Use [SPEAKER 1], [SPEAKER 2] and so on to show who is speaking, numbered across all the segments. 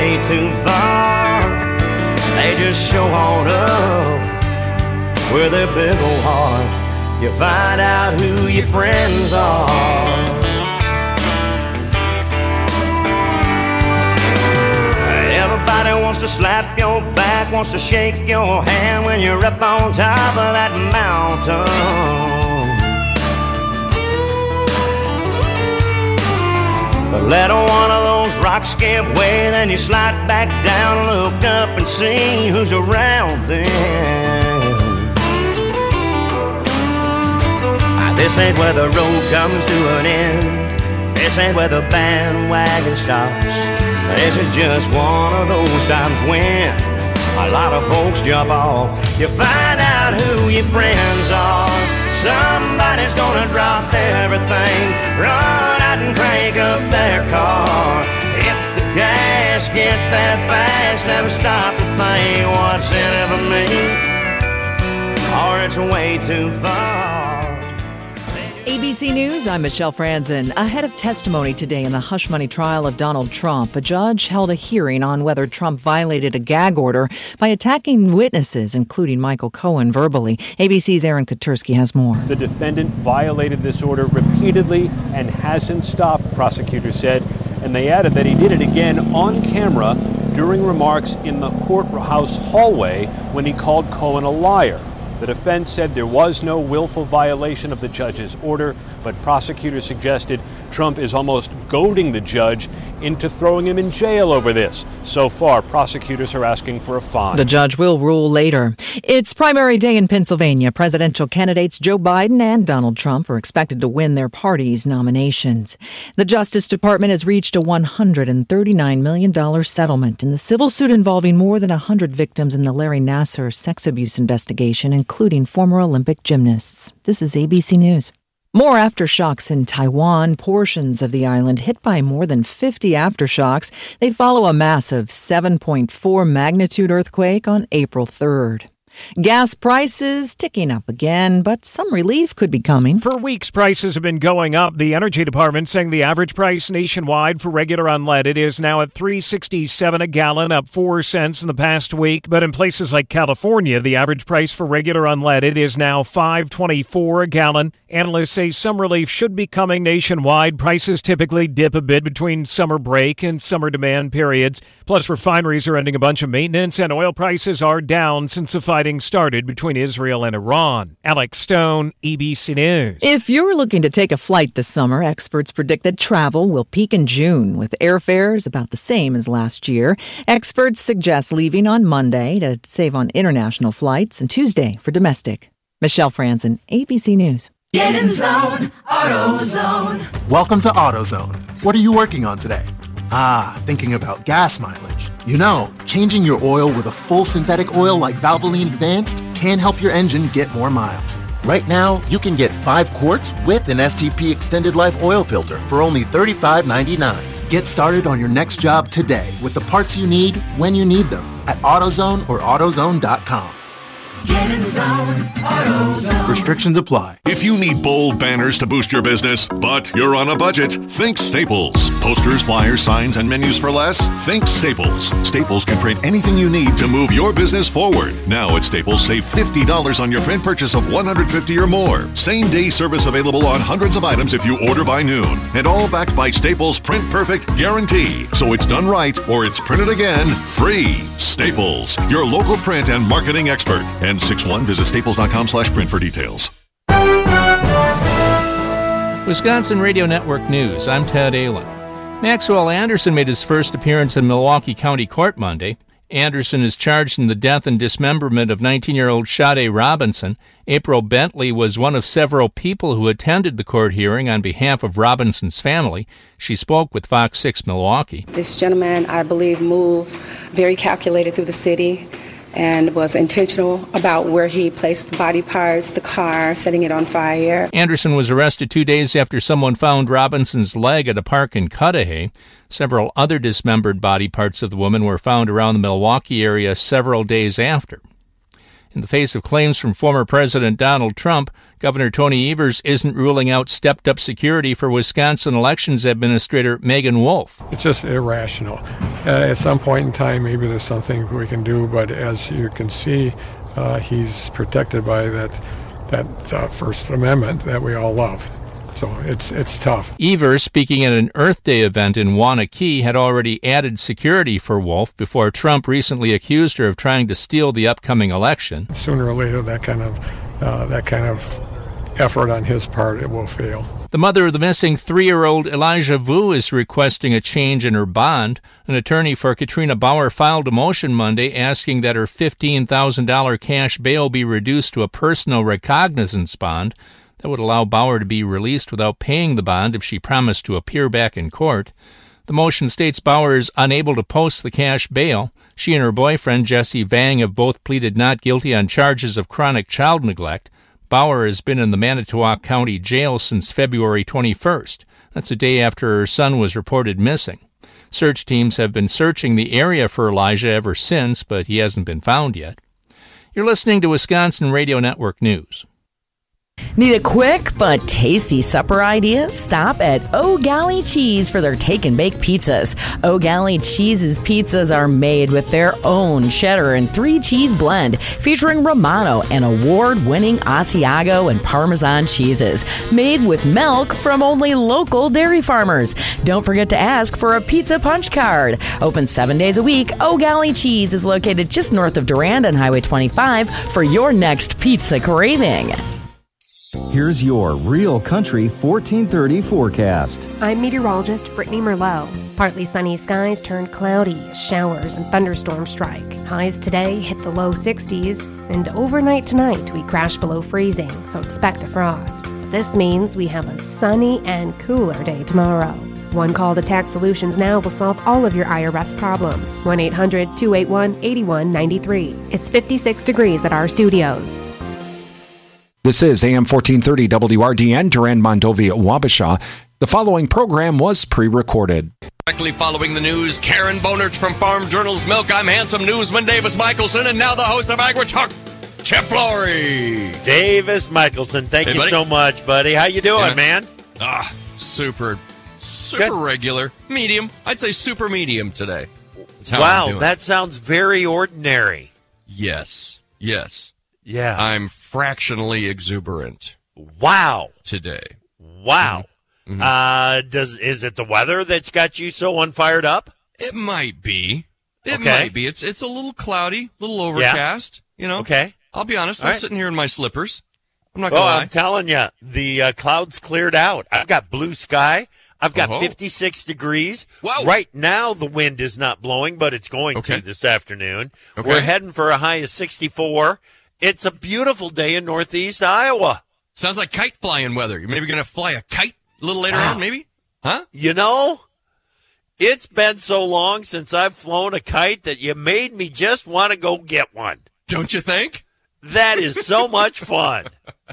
[SPEAKER 1] way too far. They just show on up with their big old heart. You find out who your friends are. Everybody wants to slap your back, wants to shake your hand when you're up on top of that mountain. But let one of those rocks give way, then you slide back down, look up and see who's around then. This ain't where the road comes to an end. This ain't where the bandwagon stops. This is just one of those times when a lot of folks jump off. You find out who your friends are. Somebody's gonna drop everything, run out and crank up their car. Hit the gas, get there fast, never stop to think what's in it for me, or it's way too far.
[SPEAKER 2] ABC News, I'm Michelle Franzen. Ahead of testimony today in the hush money trial of Donald Trump, a judge held a hearing on whether Trump violated a gag order by attacking witnesses, including Michael Cohen, verbally. ABC's Aaron Katersky has more.
[SPEAKER 3] The defendant violated this order repeatedly and hasn't stopped, prosecutors said. And they added that he did it again on camera during remarks in the courthouse hallway when he called Cohen a liar. The defense said there was no willful violation of the judge's order, but prosecutors suggested Trump is almost goading the judge into throwing him in jail over this. So far, prosecutors are asking for a fine.
[SPEAKER 2] The judge will rule later. It's primary day in Pennsylvania. Presidential candidates Joe Biden and Donald Trump are expected to win their party's nominations. The Justice Department has reached a $139 million settlement in the civil suit involving more than 100 victims in the Larry Nassar sex abuse investigation, including former Olympic gymnasts. This is ABC News. More aftershocks in Taiwan, portions of the island hit by more than 50 aftershocks. They follow a massive 7.4 magnitude earthquake on April 3rd. Gas prices ticking up again, but some relief could be coming.
[SPEAKER 4] For weeks, prices have been going up. The Energy Department saying the average price nationwide for regular unleaded is now at $3.67 a gallon, up 4 cents in the past week. But in places like California, the average price for regular unleaded is now $5.24 a gallon. Analysts say some relief should be coming nationwide. Prices typically dip a bit between summer break and summer demand periods. Plus, refineries are ending a bunch of maintenance, and oil prices are down since the fighting started between Israel and Iran. Alex Stone, ABC News.
[SPEAKER 2] If you're looking to take a flight this summer, experts predict that travel will peak in June, with airfares about the same as last year. Experts suggest leaving on Monday to save on international flights and Tuesday for domestic. Michelle Franzen, ABC News.
[SPEAKER 5] Get in zone, AutoZone.
[SPEAKER 6] Welcome to AutoZone. What are you working on today? Thinking about gas mileage. You know, changing your oil with a full synthetic oil like Valvoline Advanced can help your engine get more miles. Right now, you can get 5 quarts with an STP Extended Life oil filter for only $35.99. Get started on your next job today with the parts you need when you need them at AutoZone or AutoZone.com.
[SPEAKER 5] Get in zone, AutoZone.
[SPEAKER 6] Restrictions apply.
[SPEAKER 7] If you need bold banners to boost your business, but you're on a budget, think Staples. Posters, flyers, signs, and menus for less? Think Staples. Staples can print anything you need to move your business forward. Now at Staples, save $50 on your print purchase of $150 or more. Same-day service available on hundreds of items if you order by noon. And all backed by Staples' Print Perfect guarantee. So it's done right or it's printed again free. Staples, your local print and marketing expert. N61, visit staples.com/print for details.
[SPEAKER 8] Wisconsin Radio Network News, I'm Ted Allen. Maxwell Anderson made his first appearance in Milwaukee County Court Monday. Anderson is charged in the death and dismemberment of 19-year-old Sade Robinson. April Bentley was one of several people who attended the court hearing on behalf of Robinson's family. She spoke with Fox 6 Milwaukee.
[SPEAKER 9] This gentleman, I believe, moved very calculated through the city and was intentional about where he placed the body parts, the car, setting it on fire.
[SPEAKER 8] Anderson was arrested 2 days after someone found Robinson's leg at a park in Cudahy. Several other dismembered body parts of the woman were found around the Milwaukee area several days after. In the face of claims from former President Donald Trump, Governor Tony Evers isn't ruling out stepped-up security for Wisconsin Elections Administrator Megan Wolf.
[SPEAKER 10] It's just irrational. At some point in time, maybe there's something we can do, but as you can see, he's protected by that First Amendment that we all love. So it's tough.
[SPEAKER 8] Evers, speaking at an Earth Day event in Waunakee, had already added security for Wolf before Trump recently accused her of trying to steal the upcoming election.
[SPEAKER 10] Sooner or later, that kind of effort on his part, it will fail.
[SPEAKER 8] The mother of the missing 3-year-old Elijah Vu is requesting a change in her bond. An attorney for Katrina Bauer filed a motion Monday asking that her $15,000 cash bail be reduced to a personal recognizance bond. That would allow Bauer to be released without paying the bond if she promised to appear back in court. The motion states Bauer is unable to post the cash bail. She and her boyfriend, Jesse Vang, have both pleaded not guilty on charges of chronic child neglect. Bauer has been in the Manitowoc County Jail since February 21st. That's a day after her son was reported missing. Search teams have been searching the area for Elijah ever since, but he hasn't been found yet. You're listening to Wisconsin Radio Network News.
[SPEAKER 11] Need a quick but tasty supper idea? Stop at O'Galley Cheese for their take-and-bake pizzas. O'Galley Cheese's pizzas are made with their own cheddar and 3-cheese blend, featuring Romano and award-winning Asiago and Parmesan cheeses, made with milk from only local dairy farmers. Don't forget to ask for a pizza punch card. Open 7 days a week, O'Galley Cheese is located just north of Durand on Highway 25 for your next pizza craving.
[SPEAKER 12] Here's your Real Country 1430 forecast.
[SPEAKER 13] I'm meteorologist Brittany Merlot. Partly sunny skies turned cloudy as showers and thunderstorms strike. Highs today hit the low 60s, and overnight tonight we crash below freezing, so expect a frost. This means we have a sunny and cooler day tomorrow. One call to Tax Solutions Now will solve all of your IRS problems. 1-800-281-8193. It's 56 degrees at our studios.
[SPEAKER 14] This is AM 1430 WRDN, Durand, Mondovi, Wabasha. The following program was pre-recorded.
[SPEAKER 15] Directly following the news, Karen Bonert from Farm Journal's Milk. I'm handsome newsman Davis Michelson, and now the host of AgriTalk, Chip Flory.
[SPEAKER 16] Davis Michelson, thank you so much, buddy. How you doing, man?
[SPEAKER 15] Super good. Regular. Medium. I'd say super medium today.
[SPEAKER 16] Wow, that sounds very ordinary.
[SPEAKER 15] Yes.
[SPEAKER 16] Yeah.
[SPEAKER 15] I'm fractionally exuberant.
[SPEAKER 16] Wow.
[SPEAKER 15] Today.
[SPEAKER 16] Wow. Mm-hmm. Is it the weather that's got you so unfired up?
[SPEAKER 15] It might be. Might be. It's a little cloudy, a little overcast. You know.
[SPEAKER 16] Okay.
[SPEAKER 15] I'll be honest. I'm sitting here in my slippers. I'm not
[SPEAKER 16] gonna
[SPEAKER 15] lie.
[SPEAKER 16] I'm telling you, the clouds cleared out. I've got blue sky. I've got 56 degrees.
[SPEAKER 15] Wow.
[SPEAKER 16] Right now, the wind is not blowing, but it's going to this afternoon.
[SPEAKER 15] Okay.
[SPEAKER 16] We're heading for a high of 64. It's a beautiful day in northeast Iowa.
[SPEAKER 15] Sounds like kite flying weather. You're maybe going to fly a kite a little later on, maybe? Huh?
[SPEAKER 16] You know, it's been so long since I've flown a kite that you made me just want to go get one.
[SPEAKER 15] Don't you think?
[SPEAKER 16] That is so much fun.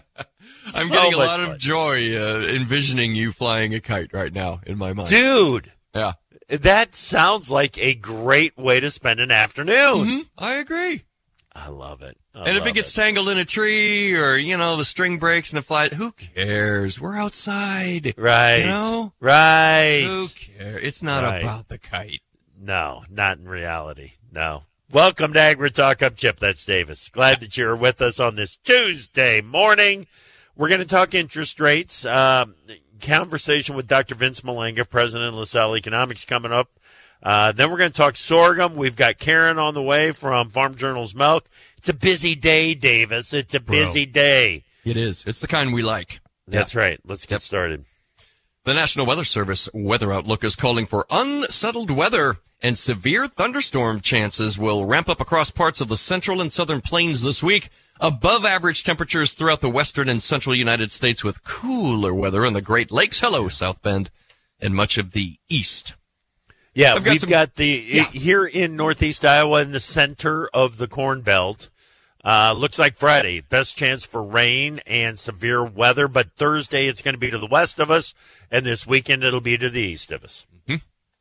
[SPEAKER 15] I'm getting a lot of joy envisioning you flying a kite right now in my mind.
[SPEAKER 16] Dude.
[SPEAKER 15] Yeah.
[SPEAKER 16] That sounds like a great way to spend an afternoon.
[SPEAKER 15] Mm-hmm. I agree.
[SPEAKER 16] I love it.
[SPEAKER 15] And if it gets tangled in a tree or, the string breaks and it flies, who cares? We're outside.
[SPEAKER 16] Right.
[SPEAKER 15] You know?
[SPEAKER 16] Right.
[SPEAKER 15] Who cares? It's not about the kite.
[SPEAKER 16] No, not in reality. No. Welcome to AgriTalk. I'm Chip. That's Davis. Glad that you're with us on this Tuesday morning. We're going to talk interest rates. Conversation with Dr. Vince Malenga, president of LaSalle Economics, coming up. Then we're going to talk sorghum. We've got Karen on the way from Farm Journal's Milk. It's a busy day, Davis. It's a busy day.
[SPEAKER 15] It is. It's the kind we like.
[SPEAKER 16] That's right. Let's get started.
[SPEAKER 15] The National Weather Service weather outlook is calling for unsettled weather, and severe thunderstorm chances will ramp up across parts of the central and southern plains this week. Above average temperatures throughout the western and central United States, with cooler weather in the Great Lakes, South Bend, and much of the east.
[SPEAKER 16] Yeah, we've got here in northeast Iowa in the center of the Corn Belt. Looks like Friday, best chance for rain and severe weather, but Thursday it's going to be to the west of us, and this weekend it'll be to the east of us.
[SPEAKER 15] Mm-hmm.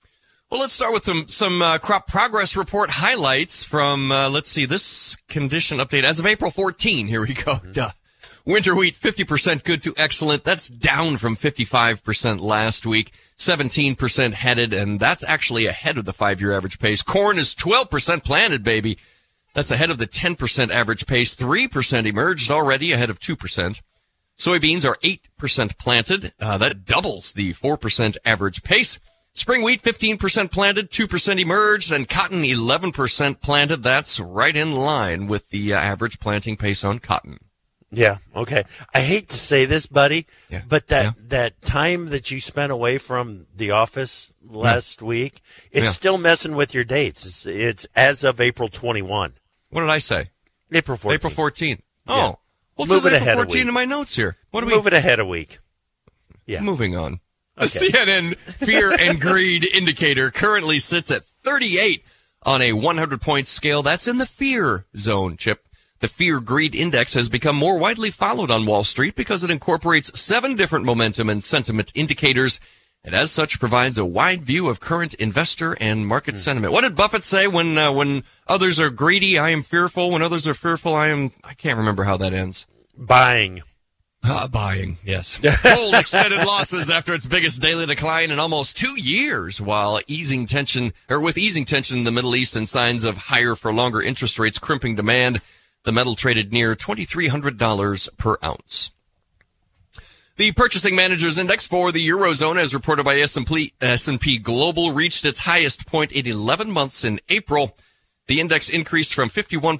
[SPEAKER 15] Well, let's start with some crop progress report highlights from, let's see, this condition update as of April 14. Here we go. Duh. Winter wheat, 50% good to excellent. That's down from 55% last week. 17% headed, and that's actually ahead of the 5-year average pace. Corn is 12% planted, baby. That's ahead of the 10% average pace. 3% emerged already, ahead of 2%. Soybeans are 8% planted. That doubles the 4% average pace. Spring wheat, 15% planted, 2% emerged, and cotton, 11% planted. That's right in line with the average planting pace on cotton.
[SPEAKER 16] Yeah, okay. I hate to say this, buddy, but that time that you spent away from the office last week, it's still messing with your dates. It's as of April 21.
[SPEAKER 15] What did I say?
[SPEAKER 16] April 14.
[SPEAKER 15] April 14. Oh,
[SPEAKER 16] Yeah.
[SPEAKER 15] well, it
[SPEAKER 16] Move
[SPEAKER 15] says
[SPEAKER 16] it
[SPEAKER 15] April
[SPEAKER 16] ahead a
[SPEAKER 15] 14
[SPEAKER 16] week.
[SPEAKER 15] in my notes here. What do we
[SPEAKER 16] Move it ahead a week. Yeah.
[SPEAKER 15] Moving on. The
[SPEAKER 16] Okay.
[SPEAKER 15] CNN Fear and Greed Indicator currently sits at 38 on a 100-point scale. That's in the fear zone, Chip. The Fear-Greed Index has become more widely followed on Wall Street because it incorporates 7 different momentum and sentiment indicators, and as such provides a wide view of current investor and market sentiment. What did Buffett say when others are greedy, I am fearful. When others are fearful, I can't remember how that ends.
[SPEAKER 16] Buying.
[SPEAKER 15] Buying, yes. Gold extended losses after its biggest daily decline in almost 2 years, while with easing tension in the Middle East and signs of higher for longer interest rates crimping demand, the metal traded near $2,300 per ounce. The Purchasing Managers Index for the Eurozone, as reported by S&P Global, reached its highest point in 11 months in April. The index increased from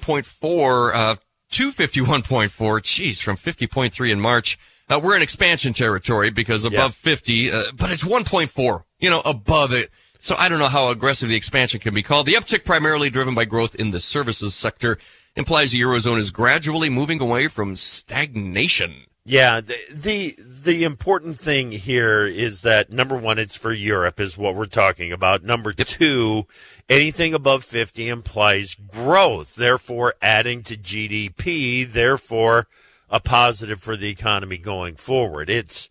[SPEAKER 15] 51.4 to 51.4, from 50.3 in March. We're in expansion territory because above 50, but it's 1.4, above it. So I don't know how aggressive the expansion can be called. The uptick, primarily driven by growth in the services sector, implies the Eurozone is gradually moving away from stagnation.
[SPEAKER 16] Yeah, the important thing here is that, number one, it's for Europe is what we're talking about. Number two, anything above 50 implies growth, therefore adding to GDP, therefore a positive for the economy going forward. It's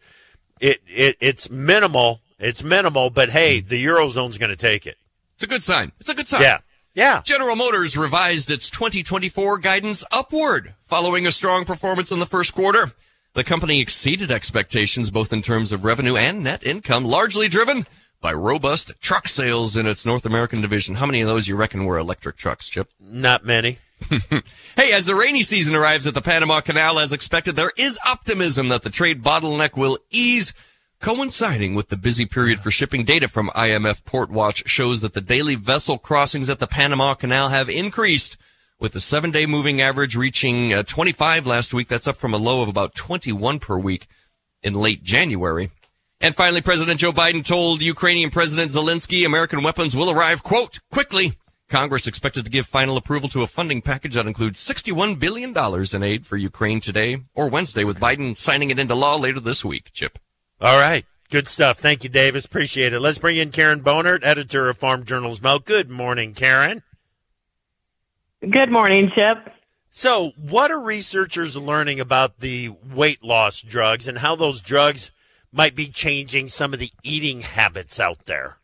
[SPEAKER 16] minimal. It's minimal, but hey, the Eurozone's going to take it.
[SPEAKER 15] It's a good sign.
[SPEAKER 16] Yeah.
[SPEAKER 15] General Motors revised its 2024 guidance upward following a strong performance in the first quarter. The company exceeded expectations both in terms of revenue and net income, largely driven by robust truck sales in its North American division. How many of those you reckon were electric trucks, Chip?
[SPEAKER 16] Not many.
[SPEAKER 15] Hey, as the rainy season arrives at the Panama Canal as expected, there is optimism that the trade bottleneck will ease. Coinciding with the busy period for shipping, data from IMF PortWatch shows that the daily vessel crossings at the Panama Canal have increased, with the 7-day moving average reaching 25 last week. That's up from a low of about 21 per week in late January. And finally, President Joe Biden told Ukrainian President Zelensky American weapons will arrive, quote, quickly. Congress expected to give final approval to a funding package that includes $61 billion in aid for Ukraine today or Wednesday, with Biden signing it into law later this week, Chip.
[SPEAKER 16] All right. Good stuff. Thank you, Davis. Appreciate it. Let's bring in Karen Bonert, editor of Farm Journal's Milk. Good morning, Karen.
[SPEAKER 17] Good morning, Chip.
[SPEAKER 16] So, what are researchers learning about the weight loss drugs and how those drugs might be changing some of the eating habits out there?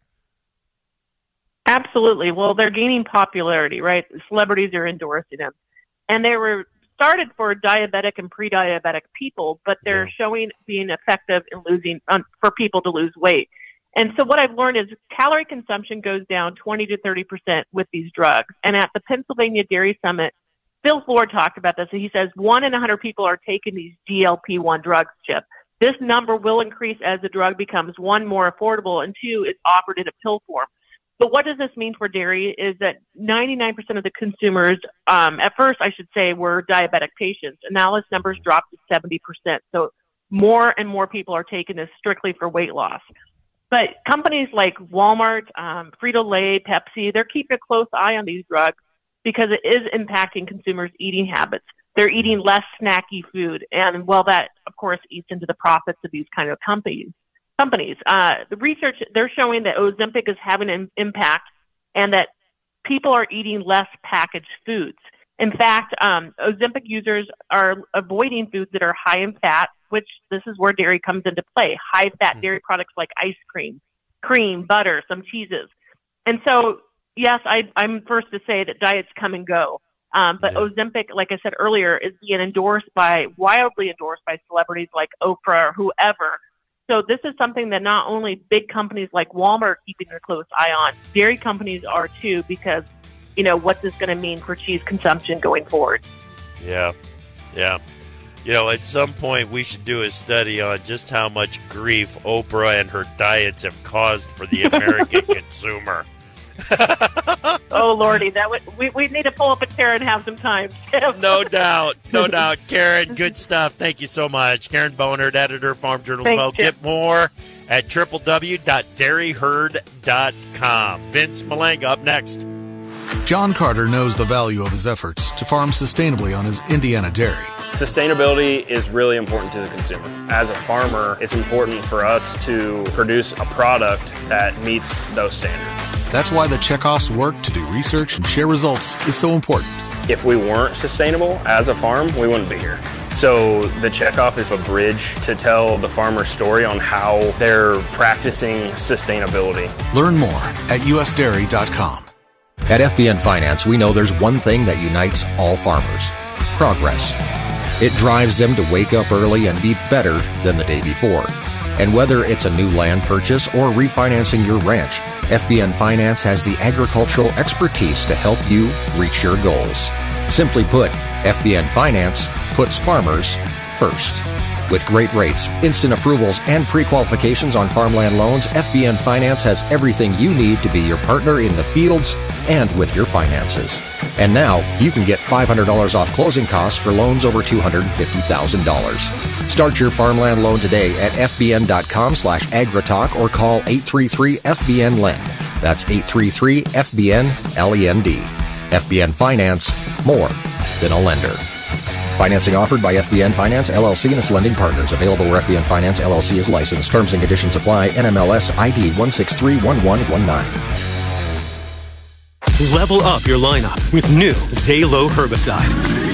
[SPEAKER 17] Absolutely. Well, they're gaining popularity, right? Celebrities are endorsing them. And they were started for diabetic and pre-diabetic people, but they're showing being effective in for people to lose weight. And so what I've learned is calorie consumption goes down 20 to 30% with these drugs. And at the Pennsylvania Dairy Summit, Phil Ford talked about this. He says 1 in 100 people are taking these GLP-1 drugs, Chip. This number will increase as the drug becomes, 1, more affordable, and 2, it's offered in a pill form. But what does this mean for dairy is that 99% of the consumers, at first I should say, were diabetic patients. And now this number's dropped to 70%. So more and more people are taking this strictly for weight loss. But companies like Walmart, Frito-Lay, Pepsi, they're keeping a close eye on these drugs because it is impacting consumers' eating habits. They're eating less snacky food. And, well, that, of course, eats into the profits of these kind of companies. The research, they're showing that Ozempic is having an impact and that people are eating less packaged foods. In fact, Ozempic users are avoiding foods that are high in fat, which this is where dairy comes into play. High-fat dairy products like ice cream, butter, some cheeses. And so, yes, I'm first to say that diets come and go. But Ozempic, like I said earlier, is being widely endorsed by celebrities like Oprah or whoever. So this is something that not only big companies like Walmart are keeping their close eye on, dairy companies are too, because, what's this going to mean for cheese consumption going forward?
[SPEAKER 16] Yeah. At some point we should do a study on just how much grief Oprah and her diets have caused for the American consumer.
[SPEAKER 17] Oh, Lordy, we need to pull up a chair and have some time.
[SPEAKER 16] No doubt. Karen, good stuff. Thank you so much. Karen Bonert, editor of Farm Journal's Milk. Get more at www.dairyherd.com. Vince Malenga up next.
[SPEAKER 18] John Carter knows the value of his efforts to farm sustainably on his Indiana dairy.
[SPEAKER 19] Sustainability is really important to the consumer. As a farmer, it's important for us to produce a product that meets those standards.
[SPEAKER 18] That's why the Checkoff's work to do research and share results is so important.
[SPEAKER 19] If we weren't sustainable as a farm, we wouldn't be here. So the Checkoff is a bridge to tell the farmer's story on how they're practicing sustainability.
[SPEAKER 18] Learn more at usdairy.com.
[SPEAKER 20] At FBN Finance, we know there's one thing that unites all farmers: progress. It drives them to wake up early and be better than the day before. And whether it's a new land purchase or refinancing your ranch, FBN Finance has the agricultural expertise to help you reach your goals. Simply put, FBN Finance puts farmers first. With great rates, instant approvals, and pre-qualifications on farmland loans, FBN Finance has everything you need to be your partner in the fields and with your finances. And now, you can get $500 off closing costs for loans over $250,000. Start your farmland loan today at fbn.com/agritalk or call 833-FBN-LEND. That's 833-FBN-LEND. FBN Finance, more than a lender. Financing offered by FBN Finance, LLC and its lending partners. Available where FBN Finance, LLC is licensed. Terms and conditions apply. NMLS ID 1631119.
[SPEAKER 21] Level up your lineup with new Zalo herbicide.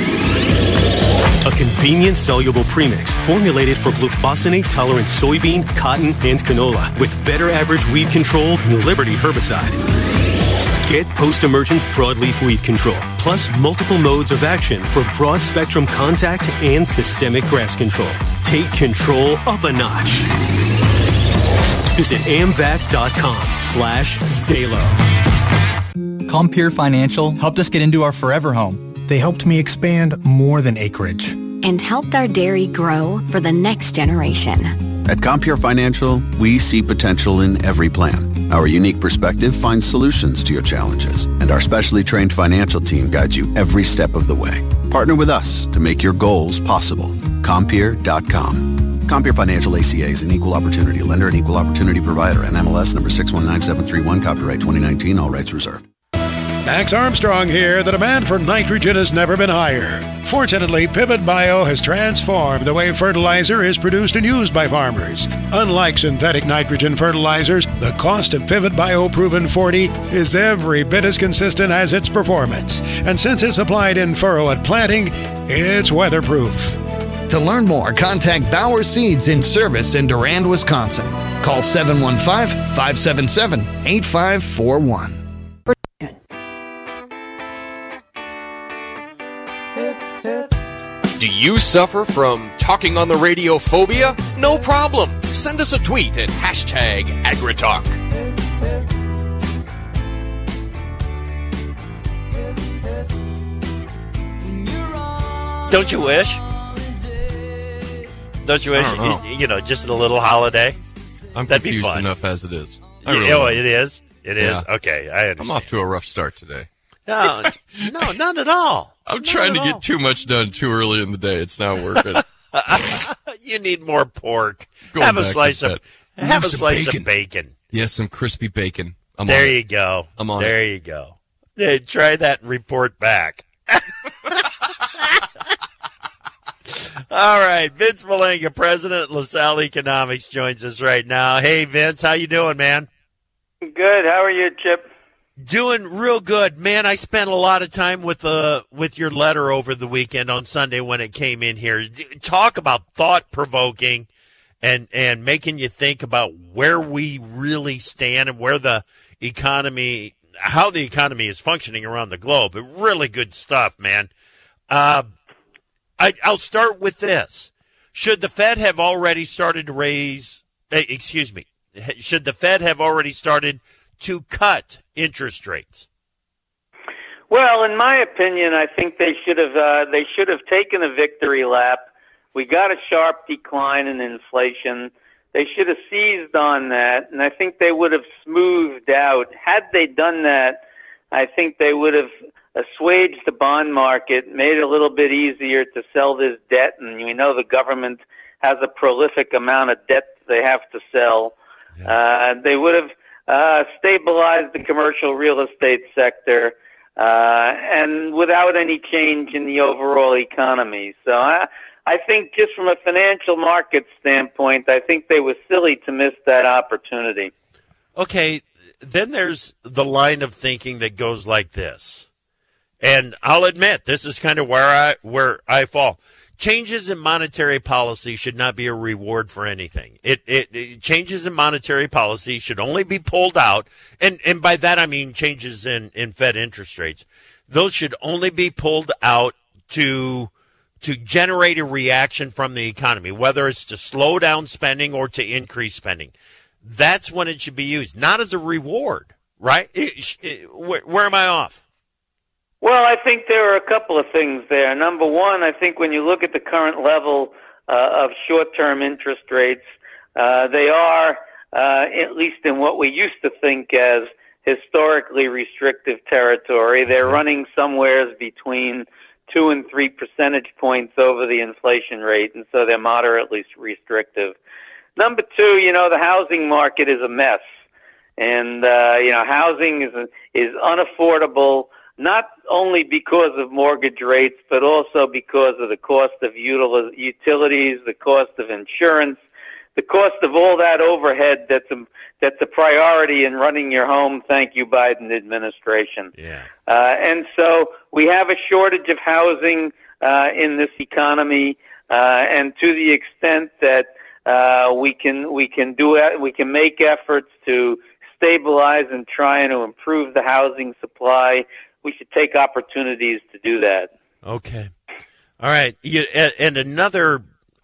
[SPEAKER 21] A convenient soluble premix formulated for glufosinate-tolerant soybean, cotton, and canola with better average weed control than Liberty herbicide. Get post-emergence broadleaf weed control, plus multiple modes of action for broad-spectrum contact and systemic grass control. Take control up a notch. Visit amvac.com/Zalo.
[SPEAKER 22] Compeer Financial helped us get into our forever home.
[SPEAKER 23] They helped me expand more than acreage.
[SPEAKER 24] And helped our dairy grow for the next generation.
[SPEAKER 25] At Compeer Financial, we see potential in every plan. Our unique perspective finds solutions to your challenges, and our specially trained financial team guides you every step of the way. Partner with us to make your goals possible. Compeer.com. Compeer Financial ACA is an equal opportunity lender and equal opportunity provider. NMLS number 619731, copyright 2019, all rights reserved.
[SPEAKER 26] Max Armstrong here. The demand for nitrogen has never been higher. Fortunately, Pivot Bio has transformed the way fertilizer is produced and used by farmers. Unlike synthetic nitrogen fertilizers, the cost of Pivot Bio Proven 40 is every bit as consistent as its performance. And since it's applied in furrow at planting, it's weatherproof.
[SPEAKER 27] To learn more, contact Bauer Seeds in service in Durand, Wisconsin. Call 715-577-8541.
[SPEAKER 28] Do you suffer from talking on the radio phobia? No problem. Send us a tweet at #AgriTalk.
[SPEAKER 16] Don't you wish? Don't you wish? Just a little holiday.
[SPEAKER 15] I'm
[SPEAKER 16] That'd be
[SPEAKER 15] confused
[SPEAKER 16] fun.
[SPEAKER 15] enough as it is.
[SPEAKER 16] It is. It is.
[SPEAKER 15] Yeah.
[SPEAKER 16] Okay, I understand.
[SPEAKER 15] I'm off to a rough start today.
[SPEAKER 16] No, not at all.
[SPEAKER 15] I'm trying to get too much done too early in the day. It's not working.
[SPEAKER 16] You need more pork.
[SPEAKER 15] Going
[SPEAKER 16] Have a
[SPEAKER 15] back
[SPEAKER 16] slice
[SPEAKER 15] to
[SPEAKER 16] of
[SPEAKER 15] that.
[SPEAKER 16] bacon.
[SPEAKER 15] Yes, some crispy bacon.
[SPEAKER 16] There you go.
[SPEAKER 15] I'm on
[SPEAKER 16] There
[SPEAKER 15] it.
[SPEAKER 16] you go. Hey, try that and report back. All right, Vince Malenga, president of LaSalle Economics, joins us right now. Hey, Vince, how you doing, man?
[SPEAKER 29] Good. How are you, Chip?
[SPEAKER 16] Doing real good, man. I spent a lot of time with your letter over the weekend on Sunday when it came in here. Talk about thought-provoking and making you think about where we really stand and where the economy, how the economy is functioning around the globe. Really good stuff, man. I'll start with this. Should the Fed have already started to should the Fed have already started to cut interest rates?
[SPEAKER 29] Well, in my opinion, I think they should have taken a victory lap. We got a sharp decline in inflation. They should have seized on that, and I think they would have smoothed out. Had they done that, I think they would have assuaged the bond market, made it a little bit easier to sell this debt, and we know the government has a prolific amount of debt they have to sell. They would have stabilized the commercial real estate sector, and without any change in the overall economy. So I think just from a financial market standpoint, I think they were silly to miss that opportunity.
[SPEAKER 16] Okay, then there's the line of thinking that goes like this. And I'll admit, this is kind of where I fall. Changes in monetary policy should not be a reward for anything. It changes in monetary policy should only be pulled out, and by that I mean changes in Fed interest rates. Those should only be pulled out to generate a reaction from the economy, whether it's to slow down spending or to increase spending. That's when it should be used, not as a reward, right? Where am I off?
[SPEAKER 29] Well, I think there are a couple of things there. Number one, I think when you look at the current level of short-term interest rates, they are, at least in what we used to think as historically restrictive territory, they're running somewhere between 2 and 3 percentage points over the inflation rate, and so they're moderately restrictive. Number two, the housing market is a mess, and housing is unaffordable, not only because of mortgage rates, but also because of the cost of utilities, the cost of insurance, the cost of all that overhead that's a priority in running your home. Thank you, Biden administration.
[SPEAKER 16] Yeah.
[SPEAKER 29] And so we have a shortage of housing in this economy, and to the extent that we can make efforts to stabilize and try and to improve the housing supply. We should take opportunities to do that.
[SPEAKER 16] Okay. All right. And another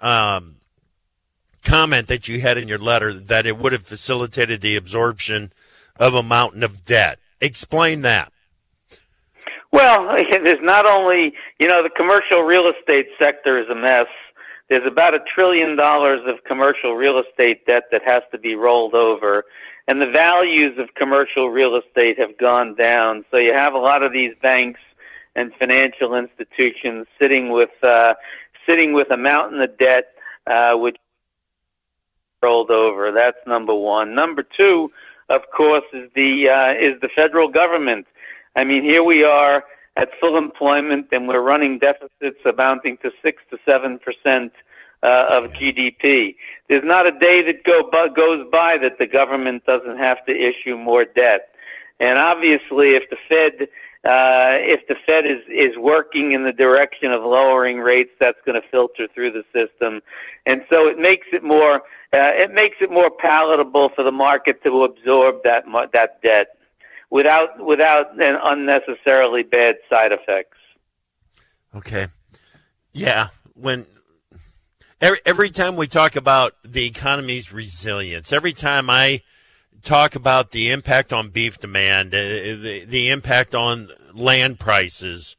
[SPEAKER 16] comment that you had in your letter, that it would have facilitated the absorption of a mountain of debt. Explain that.
[SPEAKER 29] Well, there's not only, the commercial real estate sector is a mess. There's about $1 trillion of commercial real estate debt that has to be rolled over. And the values of commercial real estate have gone down. So you have a lot of these banks and financial institutions sitting with a mountain of debt, which rolled over. That's number one. Number two, of course, is the federal government. I mean, here we are at full employment, and we're running deficits amounting to 6 to 7% of GDP. There's not a day that goes by that the government doesn't have to issue more debt. And obviously, if the Fed is working in the direction of lowering rates, that's going to filter through the system, and so it makes it more palatable for the market to absorb that debt without an unnecessarily bad side effects.
[SPEAKER 16] Okay, yeah. When every time we talk about the economy's resilience, every time I talk about the impact on beef demand, the impact on land prices,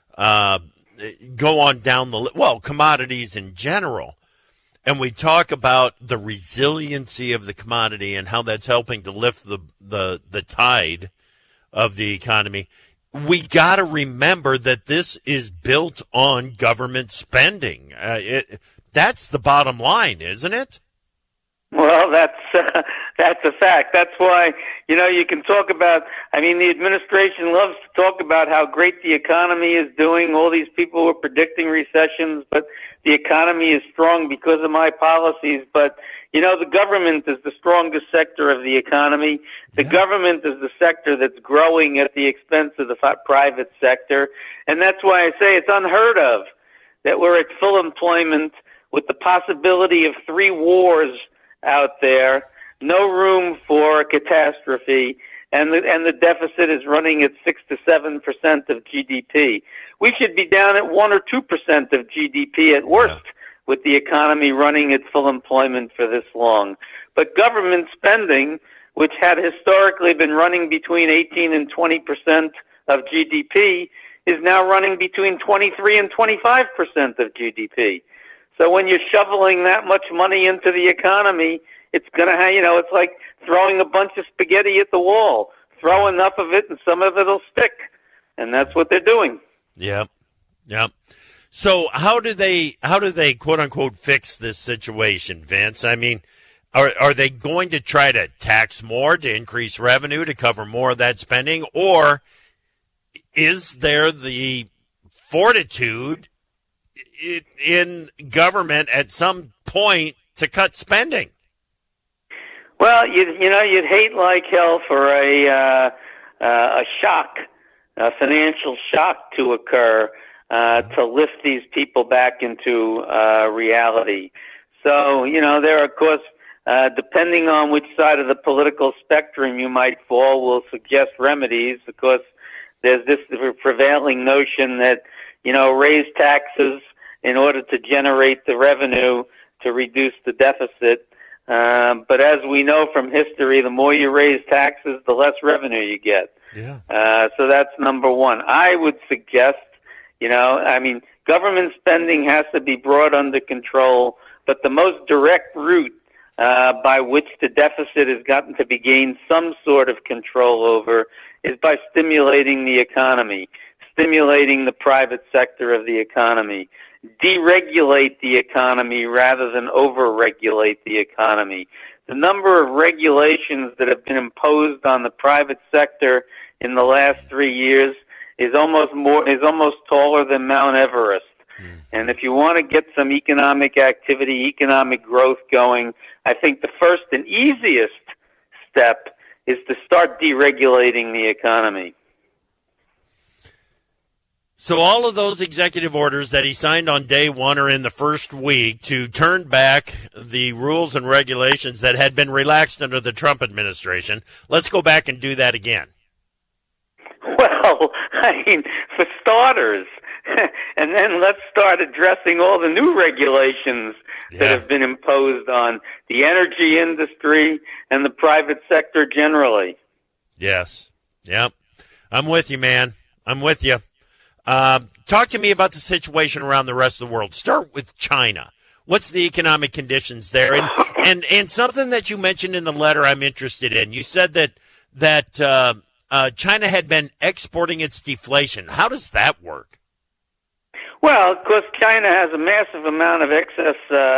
[SPEAKER 16] go on down commodities in general, and we talk about the resiliency of the commodity and how that's helping to lift the tide of the economy. We got to remember that this is built on government spending. That's the bottom line, isn't it?
[SPEAKER 29] Well, that's a fact. That's why, you can talk about, the administration loves to talk about how great the economy is doing. All these people were predicting recessions, but the economy is strong because of my policies. But, the government is the strongest sector of the economy. The government is the sector that's growing at the expense of the private sector. And that's why I say it's unheard of that we're at full employment with the possibility of 3 wars out there, no room for a catastrophe, and the deficit is running at 6 to 7% of GDP. We should be down at 1 or 2% of GDP at worst, with the economy running at full employment for this long. But government spending, which had historically been running between 18 and 20% of GDP, is now running between 23 and 25% of GDP. So when you're shoveling that much money into the economy, it's going to have, it's like throwing a bunch of spaghetti at the wall. Throw enough of it and some of it will stick. And that's what they're doing.
[SPEAKER 16] Yep. So how do they quote unquote fix this situation, Vince? I mean, are they going to try to tax more to increase revenue to cover more of that spending, or is there the fortitude in government at some point to cut spending?
[SPEAKER 29] Well, you'd hate like hell for a financial shock to occur to lift these people back into reality. So, there are, of course, depending on which side of the political spectrum you might fall, will suggest remedies. Of course, there's this prevailing notion that, raise taxes in order to generate the revenue to reduce the deficit. But as we know from history, the more you raise taxes, the less revenue you get.
[SPEAKER 16] Yeah.
[SPEAKER 29] So that's number one. I would suggest, government spending has to be brought under control, but the most direct route by which the deficit has gotten to be gained some sort of control over is by stimulating the economy, stimulating the private sector of the economy, deregulate the economy rather than over-regulate the economy. The number of regulations that have been imposed on the private sector in the last 3 years is almost taller than Mount Everest. And if you want to get some economic activity, economic growth going, I think the first and easiest step is to start deregulating the economy.
[SPEAKER 16] So all of those executive orders that he signed on day one or in the first week to turn back the rules and regulations that had been relaxed under the Trump administration, let's go back and do that again.
[SPEAKER 29] Well, for starters, and then let's start addressing all the new regulations that have been imposed on the energy industry and the private sector generally.
[SPEAKER 16] Yes. Yep. I'm with you, man. I'm with you. Talk to me about the situation around the rest of the world. Start with China. What's the economic conditions there? And something that you mentioned in the letter I'm interested in. You said that China had been exporting its deflation. How does that work?
[SPEAKER 29] Well, of course, China has a massive amount of excess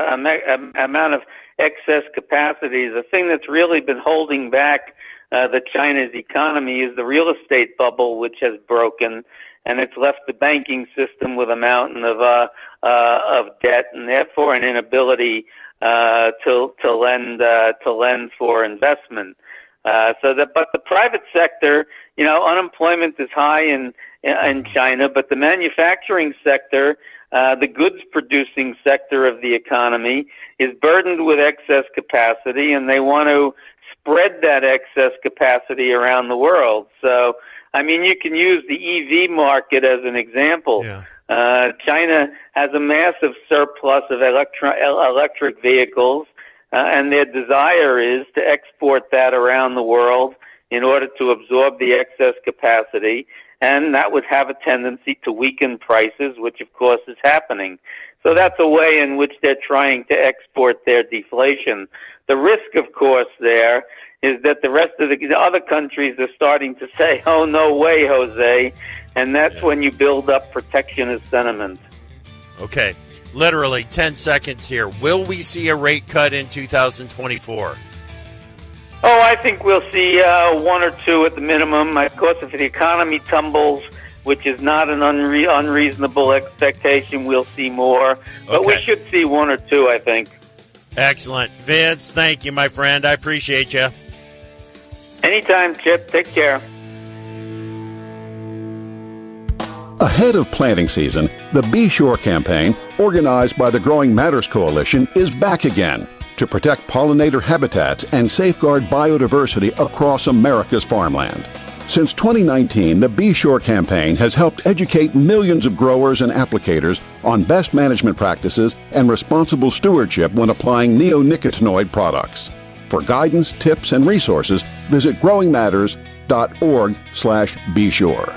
[SPEAKER 29] capacity. The thing that's really been holding back China's economy is the real estate bubble, which has broken, and it's left the banking system with a mountain of debt, and therefore an inability to lend for investment. But the private sector, unemployment is high in China, but the manufacturing sector, the goods producing sector of the economy, is burdened with excess capacity, and they want to spread that excess capacity around the world. So, you can use the EV market as an example.
[SPEAKER 16] Yeah.
[SPEAKER 29] China has a massive surplus of electric vehicles, and their desire is to export that around the world in order to absorb the excess capacity, and that would have a tendency to weaken prices, which of course is happening. So that's a way in which they're trying to export their deflation. The risk, of course, there is that the rest of the other countries are starting to say, oh, no way, Jose, and that's when you build up protectionist sentiment.
[SPEAKER 16] Okay, literally 10 seconds here. Will we see a rate cut in 2024?
[SPEAKER 29] Oh, I think we'll see one or two at the minimum. Of course, if the economy tumbles, which is not an unreasonable expectation, we'll see more. But we should see one or two, I think.
[SPEAKER 16] Excellent. Vince, thank you, my friend. I appreciate you.
[SPEAKER 29] Anytime, Chip. Take care.
[SPEAKER 1] Ahead of planting season, the Be Sure campaign, organized by the Growing Matters Coalition, is back again. to protect pollinator habitats and safeguard biodiversity across America's farmland. Since 2019, the Be Sure campaign has helped educate millions of growers and applicators on best management practices and responsible stewardship when applying neonicotinoid products. For guidance, tips, and resources, visit growingmatters.org/besure.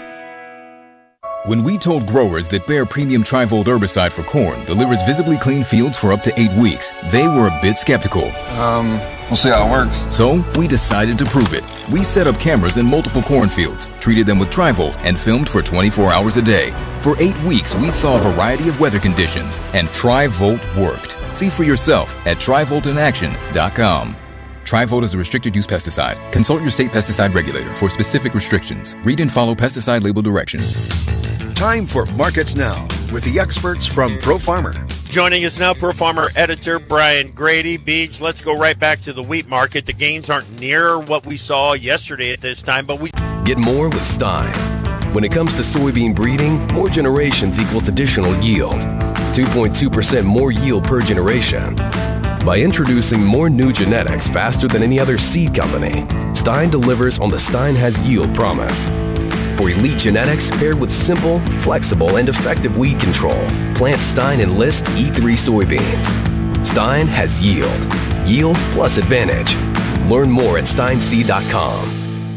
[SPEAKER 2] When we told growers that Bayer Premium Trivolt herbicide for corn delivers visibly clean fields for up to 8 weeks, they were a bit skeptical.
[SPEAKER 3] We'll see how it works.
[SPEAKER 2] So we decided to prove it. We set up cameras in multiple cornfields, treated them with Trivolt, and filmed for 24 hours a day. For 8 weeks, we saw a variety of weather conditions, and Trivolt worked. See for yourself at TrivoltInAction.com. Trivolt is a restricted-use pesticide. Consult your state pesticide regulator for specific restrictions. Read and follow pesticide label directions.
[SPEAKER 4] Time for Markets Now with the experts from ProFarmer.
[SPEAKER 16] Joining us now, ProFarmer editor Brian Grady. Beach, let's go right back to the wheat market. The gains aren't near what we saw yesterday at this time, but we...
[SPEAKER 5] Get more with Stein. When it comes to soybean breeding, more generations equals additional yield. 2.2% more yield per generation. By introducing more new genetics faster than any other seed company, Stein delivers on the Stein has yield promise. For elite genetics paired with simple, flexible, and effective weed control, plant Stein Enlist E3 soybeans. Stein has yield. Yield plus advantage. Learn more at steinseed.com.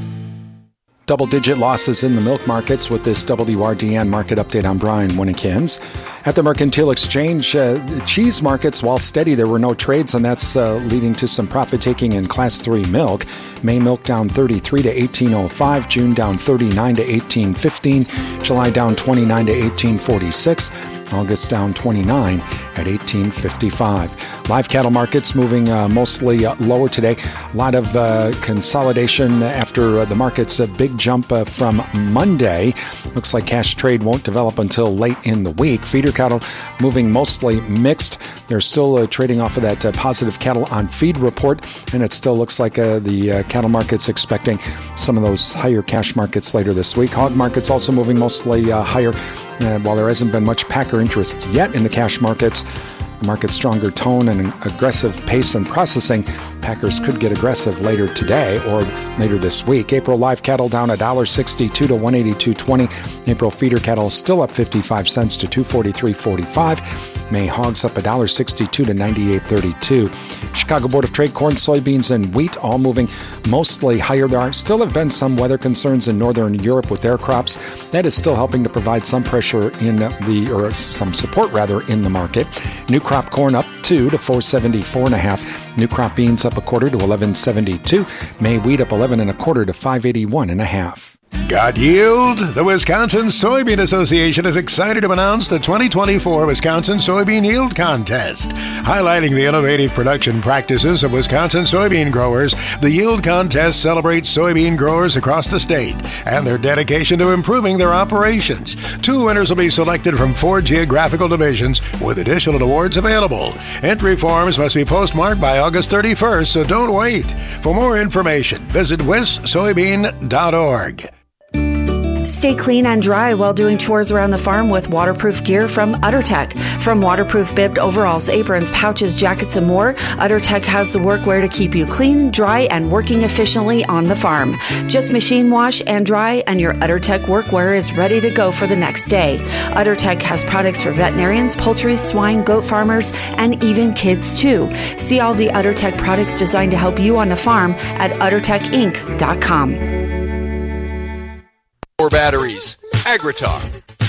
[SPEAKER 14] Double-digit losses in the milk markets with this WRDN market update. I'm Brian Winnekins. At the Mercantile Exchange, cheese markets, while steady, there were no trades, and that's leading to some profit-taking in Class 3 milk. May milk down 33 to 18.05, June down 39 to 18.15, July down 29 to 18.46, August down 29 at 18.55. Live cattle markets moving mostly lower today. A lot of consolidation after the market's big jump from Monday. Looks like cash trade won't develop until late in the week. Feeder cattle moving mostly mixed. They're still trading off of that positive cattle on feed report, and it still looks like the cattle market's expecting some of those higher cash markets later this week. Hog markets also moving mostly higher. While there hasn't been much packer interest yet in the cash markets, the market's stronger tone and an aggressive pace in processing, packers could get aggressive later today or later this week. April live cattle down $1.62 to $182.20. April feeder cattle still up 55 cents to $243.45. May hogs up $1.62 to $98.32. Chicago Board of Trade corn, soybeans, and wheat all moving mostly higher. There still have been some weather concerns in northern Europe with their crops. That is still helping to provide some pressure or some support rather in the market. New crop corn up 2 to 474.5. New crop beans up a quarter to 1172. May wheat up 11 1/4 to 581.5.
[SPEAKER 26] Got yield? The Wisconsin Soybean Association is excited to announce the 2024 Wisconsin Soybean Yield Contest. Highlighting the innovative production practices of Wisconsin soybean growers, the Yield Contest celebrates soybean growers across the state and their dedication to improving their operations. 2 winners will be selected from 4 geographical divisions with additional awards available. Entry forms must be postmarked by August 31st, so don't wait. For more information, visit wissoybean.org.
[SPEAKER 6] Stay clean and dry while doing chores around the farm with waterproof gear from UtterTech. From waterproof bibbed overalls, aprons, pouches, jackets, and more, UtterTech has the workwear to keep you clean, dry, and working efficiently on the farm. Just machine wash and dry, and your UtterTech workwear is ready to go for the next day. UtterTech has products for veterinarians, poultry, swine, goat farmers, and even kids too. See all the UtterTech products designed to help you on the farm at UtterTechInc.com.
[SPEAKER 28] More batteries. AgriTalk.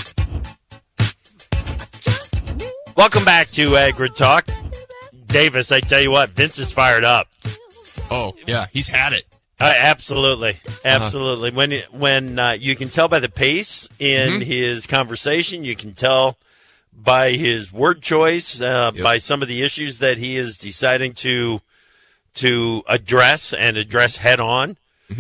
[SPEAKER 16] Welcome back to AgriTalk. Davis, I tell you what, Vince is fired up.
[SPEAKER 15] Oh, yeah, he's had it.
[SPEAKER 16] Absolutely. When you can tell by the pace in his conversation, you can tell by his word choice, by some of the issues that he is deciding to address head on.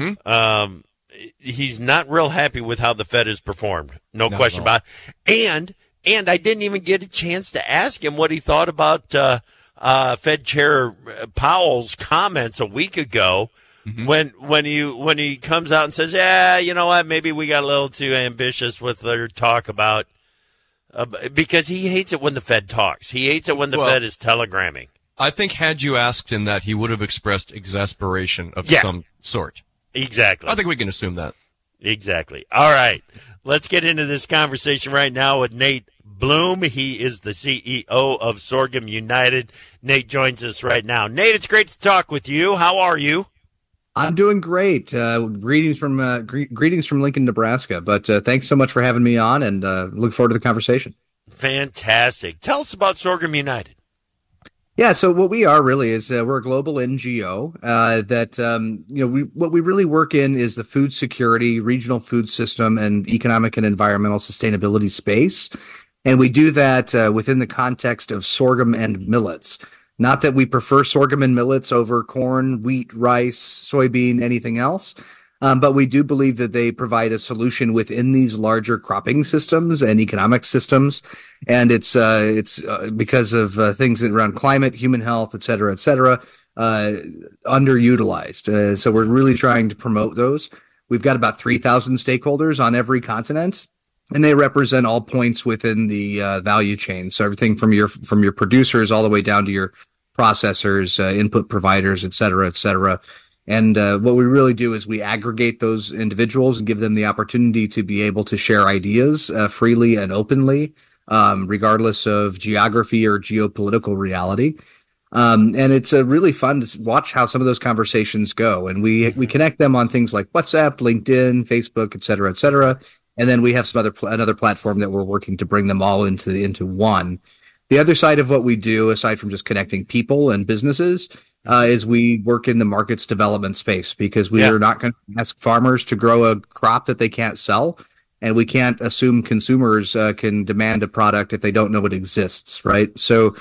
[SPEAKER 16] He's not real happy with how the Fed has performed. No question about it. And I didn't even get a chance to ask him what he thought about Fed Chair Powell's comments a week ago when he comes out and says, yeah, you know what, maybe we got a little too ambitious with their talk about because he hates it when the Fed talks. He hates it when the Fed is telegramming.
[SPEAKER 15] I think had you asked him that, he would have expressed exasperation of some sort.
[SPEAKER 16] Exactly.
[SPEAKER 15] I think we can assume that.
[SPEAKER 16] Exactly. All right. Let's get into this conversation right now with Nate Bloom. He is the CEO of Sorghum United. Nate joins us right now. Nate, it's great to talk with you. How are you?
[SPEAKER 7] I'm doing great. Greetings from Lincoln, Nebraska. But thanks so much for having me on, and look forward to the conversation.
[SPEAKER 16] Fantastic. Tell us about Sorghum United.
[SPEAKER 7] Yeah, so what we are really is we're a global NGO what we really work in is the food security, regional food system, and economic and environmental sustainability space. And we do that within the context of sorghum and millets. Not that we prefer sorghum and millets over corn, wheat, rice, soybean, anything else. But we do believe that they provide a solution within these larger cropping systems and economic systems. And it's because of things around climate, human health, et cetera, underutilized. So we're really trying to promote those. We've got about 3,000 stakeholders on every continent, and they represent all points within the value chain. So everything from your producers all the way down to your processors, input providers, et cetera. And what we really do is we aggregate those individuals and give them the opportunity to be able to share ideas freely and openly, regardless of geography or geopolitical reality. And it's really fun to watch how some of those conversations go. And we connect them on things like WhatsApp, LinkedIn, Facebook, et cetera. And then we have another platform that we're working to bring them all into one. The other side of what we do, aside from just connecting people and businesses, is we work in the markets development space, because we are not going to ask farmers to grow a crop that they can't sell, and we can't assume consumers can demand a product if they don't know it exists, right? So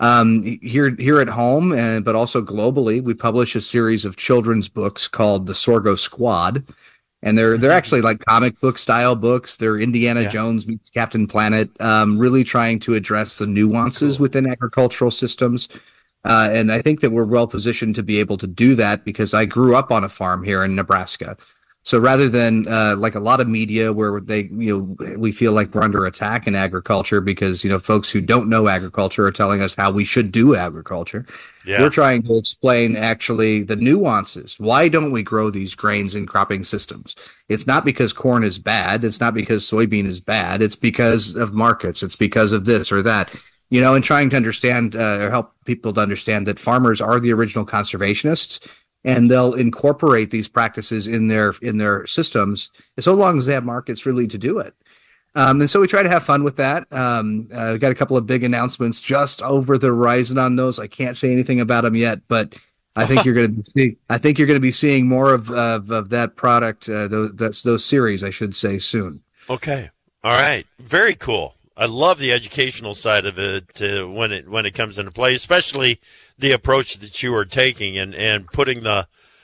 [SPEAKER 7] here at home, but also globally, we publish a series of children's books called the Sorgo Squad, and they're actually like comic book style books. They're Indiana Jones meets Captain Planet, really trying to address the nuances within agricultural systems. And I think that we're well positioned to be able to do that, because I grew up on a farm here in Nebraska. So rather than like a lot of media where we feel like we're under attack in agriculture because, folks who don't know agriculture are telling us how we should do agriculture. Yeah. We're trying to explain actually the nuances. Why don't we grow these grains in cropping systems? It's not because corn is bad. It's not because soybean is bad. It's because of markets. It's because of this or that. And trying to understand or help people to understand that farmers are the original conservationists, and they'll incorporate these practices in their systems so long as they have markets really to do it. And so we try to have fun with that. We've got a couple of big announcements just over the horizon on those. I can't say anything about them yet, but I think you're going to be seeing more of that product, those series, I should say, soon.
[SPEAKER 16] Okay. All right. Very cool. I love the educational side of it when it comes into play, especially the approach that you are taking and putting the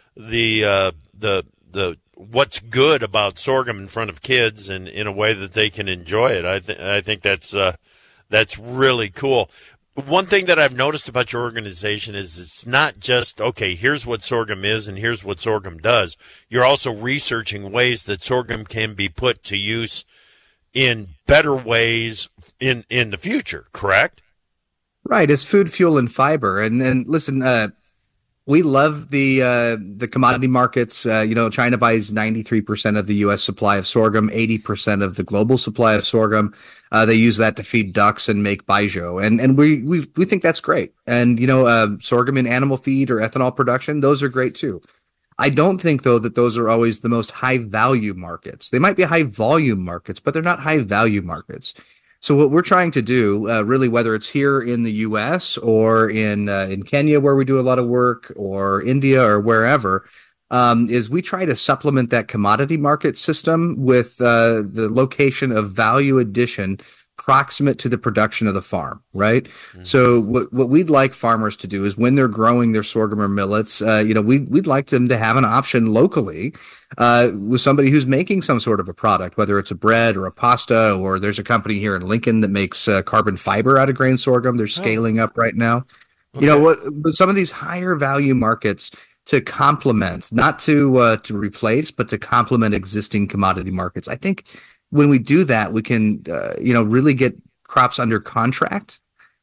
[SPEAKER 16] what's good about sorghum in front of kids and in a way that they can enjoy it. I think that's really cool. One thing that I've noticed about your organization is it's not just, okay, here's what sorghum is and here's what sorghum does. You're also researching ways that sorghum can be put to use in better ways in the future, correct?
[SPEAKER 7] Right, as food, fuel, and fiber. And listen, we love the commodity markets. China buys 93% of the U.S. supply of sorghum, 80% of the global supply of sorghum. They use that to feed ducks and make baijiu, and we think that's great. And sorghum in animal feed or ethanol production, those are great too. I don't think, though, that those are always the most high-value markets. They might be high-volume markets, but they're not high-value markets. So what we're trying to do, really, whether it's here in the U.S. or in Kenya, where we do a lot of work, or India or wherever, is we try to supplement that commodity market system with the location of value addition proximate to the production of the farm, right? Mm-hmm. So what we'd like farmers to do is when they're growing their sorghum or millets, we'd like them to have an option locally with somebody who's making some sort of a product, whether it's a bread or a pasta, or there's a company here in Lincoln that makes carbon fiber out of grain sorghum. They're scaling up right now. Okay. Some of these higher value markets to complement, not to replace, but to complement existing commodity markets. I think when we do that, we can, really get crops under contract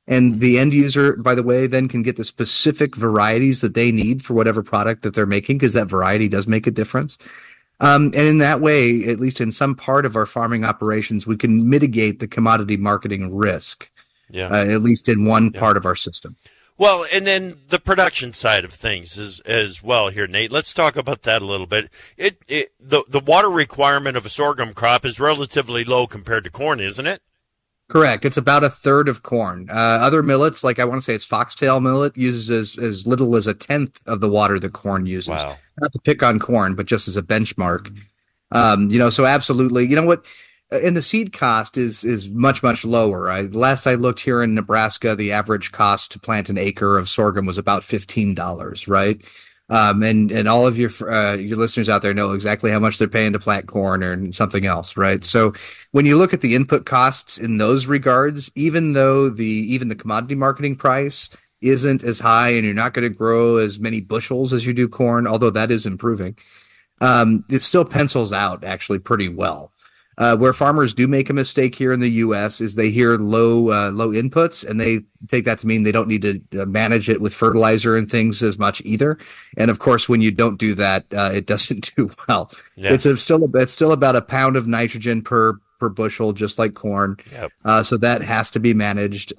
[SPEAKER 7] And the end user, by the way, then can get the specific varieties that they need for whatever product that they're making, because that variety does make a difference. And in that way, at least in some part of our farming operations, we can mitigate the commodity marketing risk, at least in one part of our system.
[SPEAKER 16] Well, and then the production side of things as well here, Nate. Let's talk about that a little bit. The water requirement of a sorghum crop is relatively low compared to corn, isn't it?
[SPEAKER 7] Correct. It's about a third of corn. Other millets, like I want to say it's foxtail millet, uses as little as a tenth of the water that corn uses.
[SPEAKER 16] Wow.
[SPEAKER 7] Not to pick on corn, but just as a benchmark. So absolutely. You know what? And the seed cost is much, much lower. Last I looked here in Nebraska, the average cost to plant an acre of sorghum was about $15, right? And all of your listeners out there know exactly how much they're paying to plant corn or something else, right? So when you look at the input costs in those regards, even though even the commodity marketing price isn't as high and you're not going to grow as many bushels as you do corn, although that is improving, it still pencils out actually pretty well. Where farmers do make a mistake here in the U.S. is they hear low inputs, and they take that to mean they don't need to manage it with fertilizer and things as much either. And of course, when you don't do that, it doesn't do well. Yeah. It's still about a pound of nitrogen per bushel, just like corn. Yep. So that has to be managed.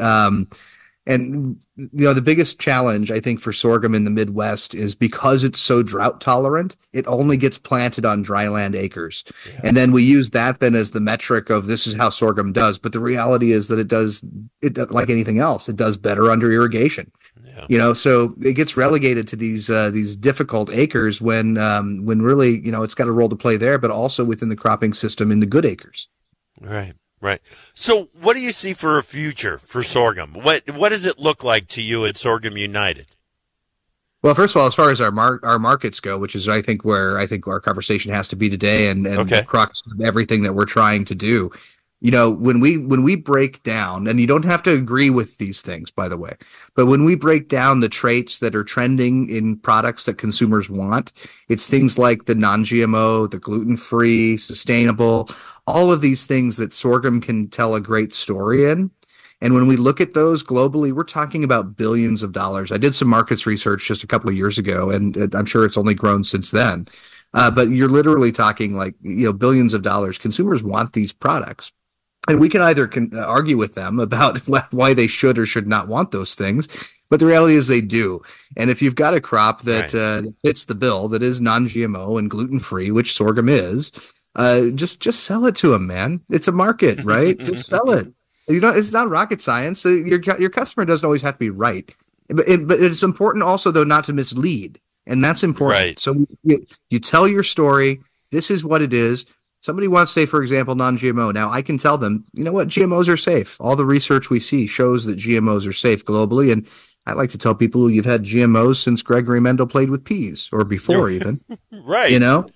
[SPEAKER 7] And the biggest challenge, I think, for sorghum in the Midwest is because it's so drought tolerant, it only gets planted on dryland acres. Yeah. And then we use that then as the metric of this is how sorghum does. But the reality is that it like anything else, it does better under irrigation. Yeah. So it gets relegated to these difficult acres when really, it's got a role to play there, but also within the cropping system in the good acres.
[SPEAKER 16] Right. Right. So what do you see for a future for sorghum? What does it look like to you at Sorghum United?
[SPEAKER 7] Well, first of all, as far as our markets go, which is I think where our conversation has to be today, and the crux of everything that we're trying to do. When we break down, and you don't have to agree with these things, by the way, but when we break down the traits that are trending in products that consumers want, it's things like the non-GMO, the gluten-free, sustainable, all of these things that sorghum can tell a great story in. And when we look at those globally, we're talking about billions of dollars. I did some markets research just a couple of years ago, and I'm sure it's only grown since then. But you're literally talking like, billions of dollars. Consumers want these products. And we can either argue with them about why they should or should not want those things, but the reality is they do. And if you've got a crop that fits the bill, that is non-GMO and gluten-free, which sorghum is, just sell it to them, man. It's a market, right? Just sell it. It's not rocket science. Your customer doesn't always have to be right, but it's important also though not to mislead, and that's important. Right. So you tell your story. This is what it is. Somebody wants to say, for example, non-GMO. Now, I can tell them, you know what, GMOs are safe. All the research we see shows that GMOs are safe globally. And I like to tell people you've had GMOs since Gregory Mendel played with peas, or before even.
[SPEAKER 16] Right.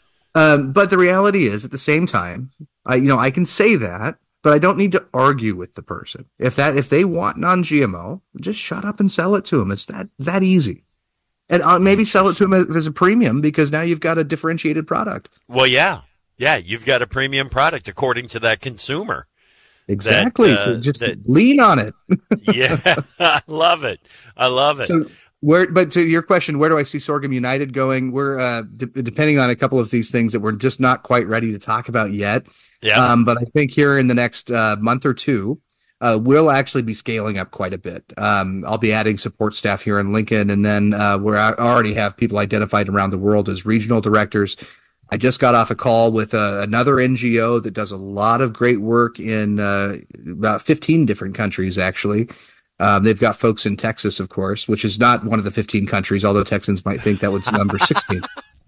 [SPEAKER 7] But the reality is, at the same time, I can say that, but I don't need to argue with the person. If they want non-GMO, just shut up and sell it to them. It's that easy. And maybe sell it to them as a premium, because now you've got a differentiated product.
[SPEAKER 16] Well, yeah. Yeah, you've got a premium product according to that consumer.
[SPEAKER 7] Exactly. Just lean on it.
[SPEAKER 16] Yeah, I love it.
[SPEAKER 7] So but to your question, where do I see Sorghum United going? We're depending on a couple of these things that we're just not quite ready to talk about yet. Yeah. But I think here in the next month or two, we'll actually be scaling up quite a bit. I'll be adding support staff here in Lincoln, and then we already have people identified around the world as regional directors. I just got off a call with another NGO that does a lot of great work in about 15 different countries, actually. They've got folks in Texas, of course, which is not one of the 15 countries, although Texans might think that was number 16.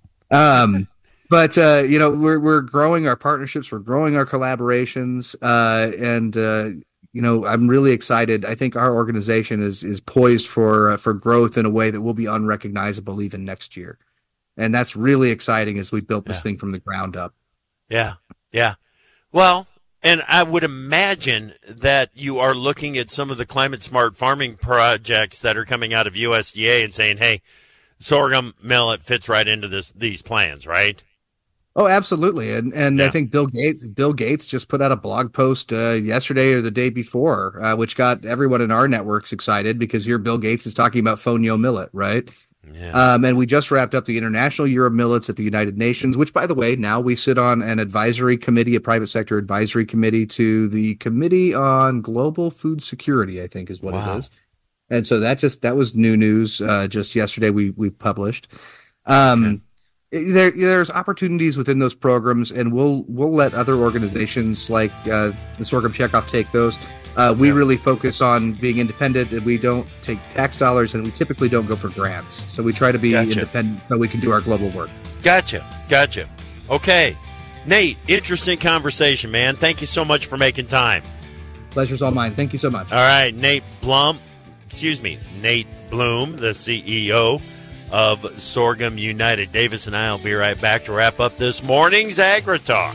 [SPEAKER 7] But we're growing our partnerships, we're growing our collaborations, and I'm really excited. I think our organization is poised for growth in a way that will be unrecognizable even next year. And that's really exciting as we built this thing from the ground up.
[SPEAKER 16] Yeah, yeah. Well, and I would imagine that you are looking at some of the climate smart farming projects that are coming out of USDA and saying, hey, sorghum millet fits right into these plans, right?
[SPEAKER 7] Oh, absolutely. And
[SPEAKER 16] Yeah.
[SPEAKER 7] I think Bill Gates just put out a blog post yesterday or the day before, which got everyone in our networks excited because here Bill Gates is talking about Fonio millet, right?
[SPEAKER 16] Yeah.
[SPEAKER 7] And we just wrapped up the International Year of Millets at the United Nations, which, by the way, now we sit on an advisory committee, a private sector advisory committee to the Committee on Global Food Security, I think is what
[SPEAKER 16] Wow.
[SPEAKER 7] it is. And so that was new news just yesterday we published. There's opportunities within those programs, and we'll let other organizations like the Sorghum Checkoff take those. We really focus on being independent, and we don't take tax dollars, and we typically don't go for grants. So we try to be independent so we can do our global work.
[SPEAKER 16] Gotcha. Okay. Nate, interesting conversation, man. Thank you so much for making time.
[SPEAKER 7] Pleasure's all mine. Thank you so much.
[SPEAKER 16] All right, Nate Bloom, the CEO of Sorghum United. Davis and I will be right back to wrap up this morning's Agri-Talk.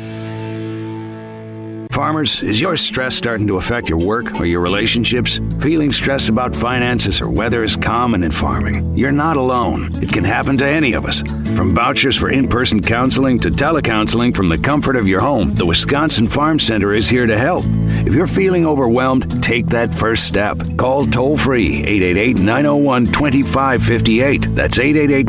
[SPEAKER 8] Farmers, is your stress starting to affect your work or your relationships? Feeling stressed about finances or weather is common in farming. You're not alone. It can happen to any of us. From vouchers for in-person counseling to telecounseling from the comfort of your home, the Wisconsin Farm Center is here to help. If you're feeling overwhelmed, take that first step. Call toll-free 888-901-2558. That's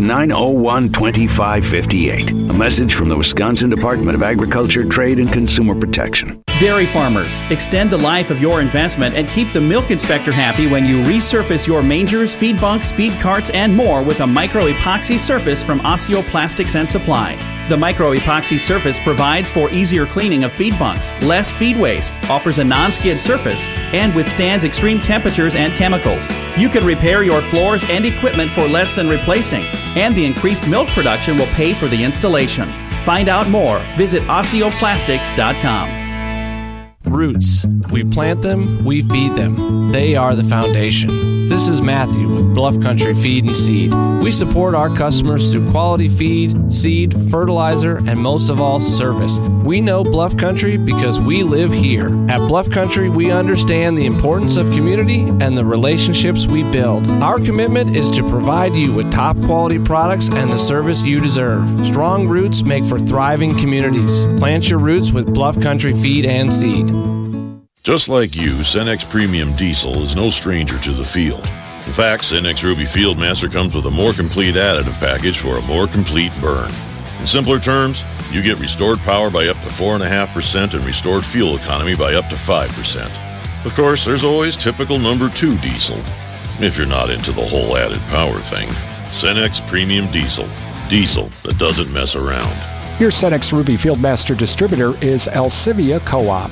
[SPEAKER 8] 888-901-2558. A message from the Wisconsin Department of Agriculture, Trade, and Consumer Protection.
[SPEAKER 9] Dairy farmers, extend the life of your investment and keep the milk inspector happy when you resurface your mangers, feed bunks, feed carts, and more with a micro-epoxy surface from Osseo Plastics and Supply. The micro-epoxy surface provides for easier cleaning of feed bunks, less feed waste, offers a non-skid surface, and withstands extreme temperatures and chemicals. You can repair your floors and equipment for less than replacing, and the increased milk production will pay for the installation. Find out more. Visit OsseoPlastics.com.
[SPEAKER 10] Roots. We plant them, we feed them. They are the foundation. This is Matthew with Bluff Country Feed and Seed. We support our customers through quality feed, seed, fertilizer, and most of all, service. We know Bluff Country because we live here. At Bluff Country, we understand the importance of community and the relationships we build. Our commitment is to provide you with top quality products and the service you deserve. Strong roots make for thriving communities. Plant your roots with Bluff Country Feed and Seed.
[SPEAKER 11] Just like you, Cenex Premium Diesel is no stranger to the field. In fact, Cenex Ruby Fieldmaster comes with a more complete additive package for a more complete burn. In simpler terms, you get restored power by up to 4.5% and restored fuel economy by up to 5%. Of course, there's always typical number 2 diesel. If you're not into the whole added power thing, Cenex Premium Diesel. Diesel that doesn't mess around.
[SPEAKER 14] Your Cenex Ruby Fieldmaster distributor is Alcivia Co-op.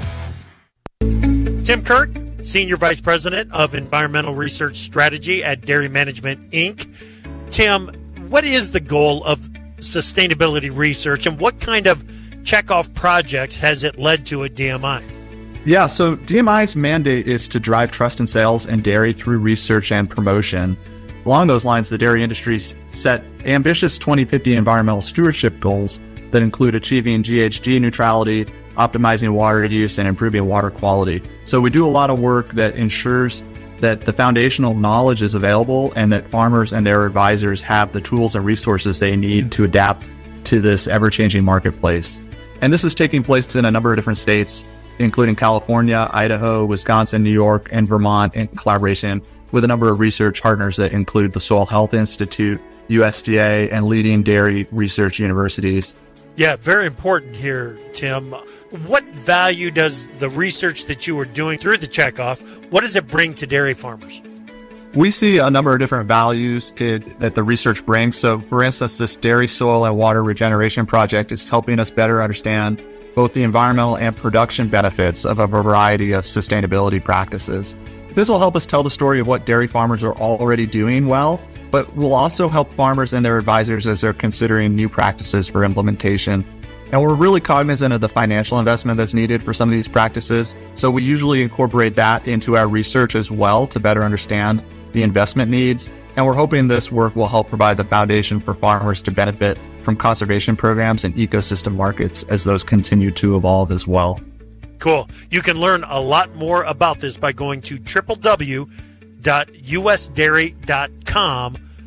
[SPEAKER 16] Tim Kirk, Senior Vice President of Environmental Research Strategy at Dairy Management, Inc. Tim, what is the goal of sustainability research, and what kind of checkoff projects has it led to at DMI?
[SPEAKER 12] Yeah, so DMI's mandate is to drive trust in sales and dairy through research and promotion. Along those lines, the dairy industry's set ambitious 2050 environmental stewardship goals that include achieving GHG neutrality, optimizing water use, and improving water quality. So we do a lot of work that ensures that the foundational knowledge is available and that farmers and their advisors have the tools and resources they need to adapt to this ever-changing marketplace. And this is taking place in a number of different states, including California, Idaho, Wisconsin, New York, and Vermont, in collaboration with a number of research partners that include the Soil Health Institute, USDA, and leading dairy research universities.
[SPEAKER 16] Yeah, very important here, Tim. What value does the research that you are doing through the checkoff, what does it bring to dairy farmers?
[SPEAKER 12] We see a number of different values that the research brings. So, for instance, this dairy soil and water regeneration project is helping us better understand both the environmental and production benefits of a variety of sustainability practices. This will help us tell the story of what dairy farmers are already doing well, but will also help farmers and their advisors as they're considering new practices for implementation. And we're really cognizant of the financial investment that's needed for some of these practices, so we usually incorporate that into our research as well to better understand the investment needs. And we're hoping this work will help provide the foundation for farmers to benefit from conservation programs and ecosystem markets as those continue to evolve as well.
[SPEAKER 16] Cool. You can learn a lot more about this by going to www.usdairy.com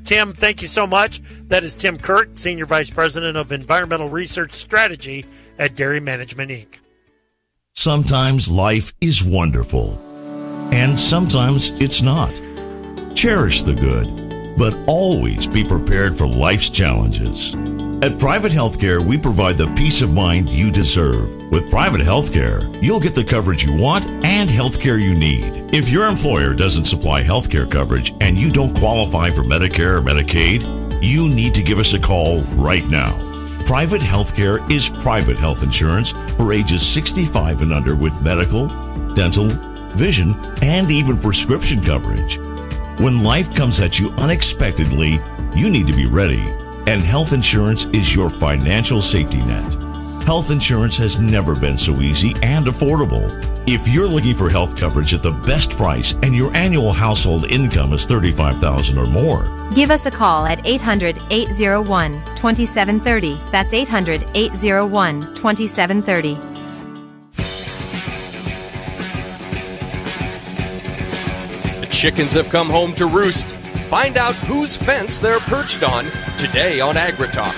[SPEAKER 16] Tim, thank you so much. That is Tim Kurt, Senior Vice President of Environmental Research Strategy at Dairy Management, Inc.
[SPEAKER 13] Sometimes life is wonderful, and sometimes it's not. Cherish the good, but always be prepared for life's challenges. At Private Healthcare, we provide the peace of mind you deserve. With Private Healthcare, you'll get the coverage you want and healthcare you need. If your employer doesn't supply healthcare coverage and you don't qualify for Medicare or Medicaid, you need to give us a call right now. Private Healthcare is private health insurance for ages 65 and under with medical, dental, vision, and even prescription coverage. When life comes at you unexpectedly, you need to be ready. And health insurance is your financial safety net. Health insurance has never been so easy and affordable. If you're looking for health coverage at the best price and your annual household income is $35,000 or more,
[SPEAKER 17] give us a call at 800-801-2730. That's 800-801-2730.
[SPEAKER 28] The chickens have come home to roost. Find out whose fence they're perched on today on AgriTalk.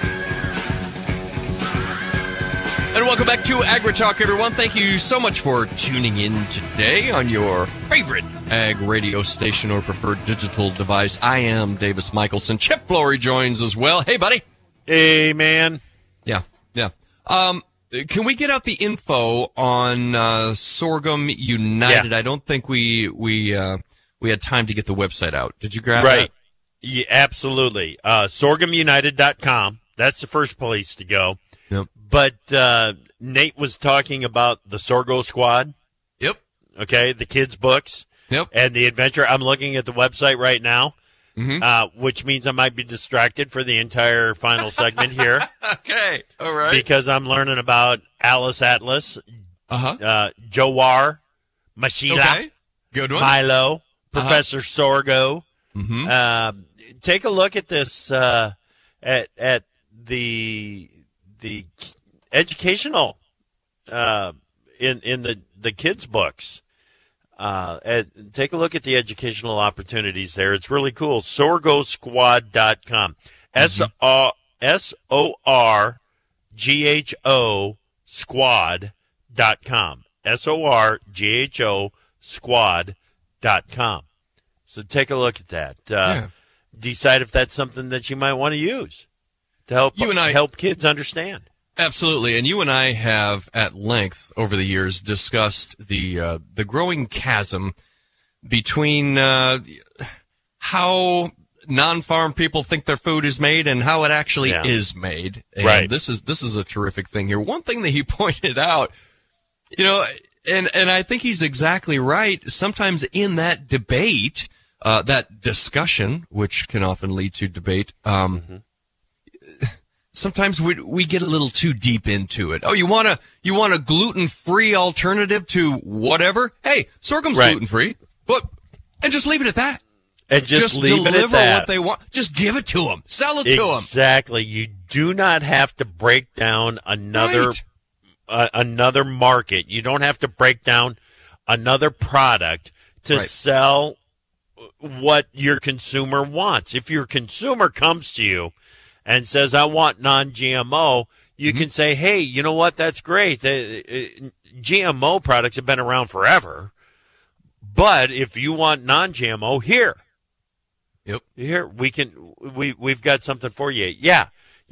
[SPEAKER 28] And welcome back to AgriTalk, everyone. Thank you so much for tuning in today on your favorite ag radio station or preferred digital device. I am Davis Michelson. Chip Flory joins as well. Hey, buddy.
[SPEAKER 16] Hey, man.
[SPEAKER 28] Yeah. Can we get out the info on Sorghum United?
[SPEAKER 16] Yeah.
[SPEAKER 28] I don't think we had time to get the website out. Did you grab
[SPEAKER 16] Right.
[SPEAKER 28] that?
[SPEAKER 16] Yeah, absolutely. SorghumUnited.com. That's the first place to go.
[SPEAKER 28] Yep.
[SPEAKER 16] But Nate was talking about the Sorgo Squad.
[SPEAKER 28] Yep.
[SPEAKER 16] Okay, the kids' books.
[SPEAKER 28] Yep.
[SPEAKER 16] And the adventure. I'm looking at the website right now, which means I might be distracted for the entire final segment here.
[SPEAKER 28] Okay. All right.
[SPEAKER 16] Because I'm learning about Alice Atlas, Jowar, Mashila,
[SPEAKER 28] Okay. Good one.
[SPEAKER 16] Milo, Professor Sorgo.
[SPEAKER 28] Mm-hmm.
[SPEAKER 16] Take a look at this at the educational in the kids' books. Take a look at the educational opportunities there. It's really cool. SorgoSquad.com. SORGHO Squad.com. SORGHO Squad.com. So take a look at that. Decide if that's something that you might want to use to help help kids understand.
[SPEAKER 28] Absolutely, and you and I have at length over the years discussed the growing chasm between how non-farm people think their food is made and how it actually is made. And
[SPEAKER 16] right.
[SPEAKER 28] This is a terrific thing here. One thing that he pointed out, and I think he's exactly right. Sometimes in that debate, that discussion, which can often lead to debate, sometimes we get a little too deep into it. Oh, you want a gluten-free alternative to whatever? Hey, sorghum's gluten-free, and just leave it at that.
[SPEAKER 16] And just leave it at
[SPEAKER 28] deliver
[SPEAKER 16] that.
[SPEAKER 28] what they want. Just give it to them. Sell it to them.
[SPEAKER 16] Exactly. You do not have to break down another market. You don't have to break down another product to sell what your consumer wants. If your consumer comes to you and says, I want non-GMO, you can say, hey, you know what? That's great. GMO products have been around forever. But if you want non-GMO, here, we've got something for you. Yeah.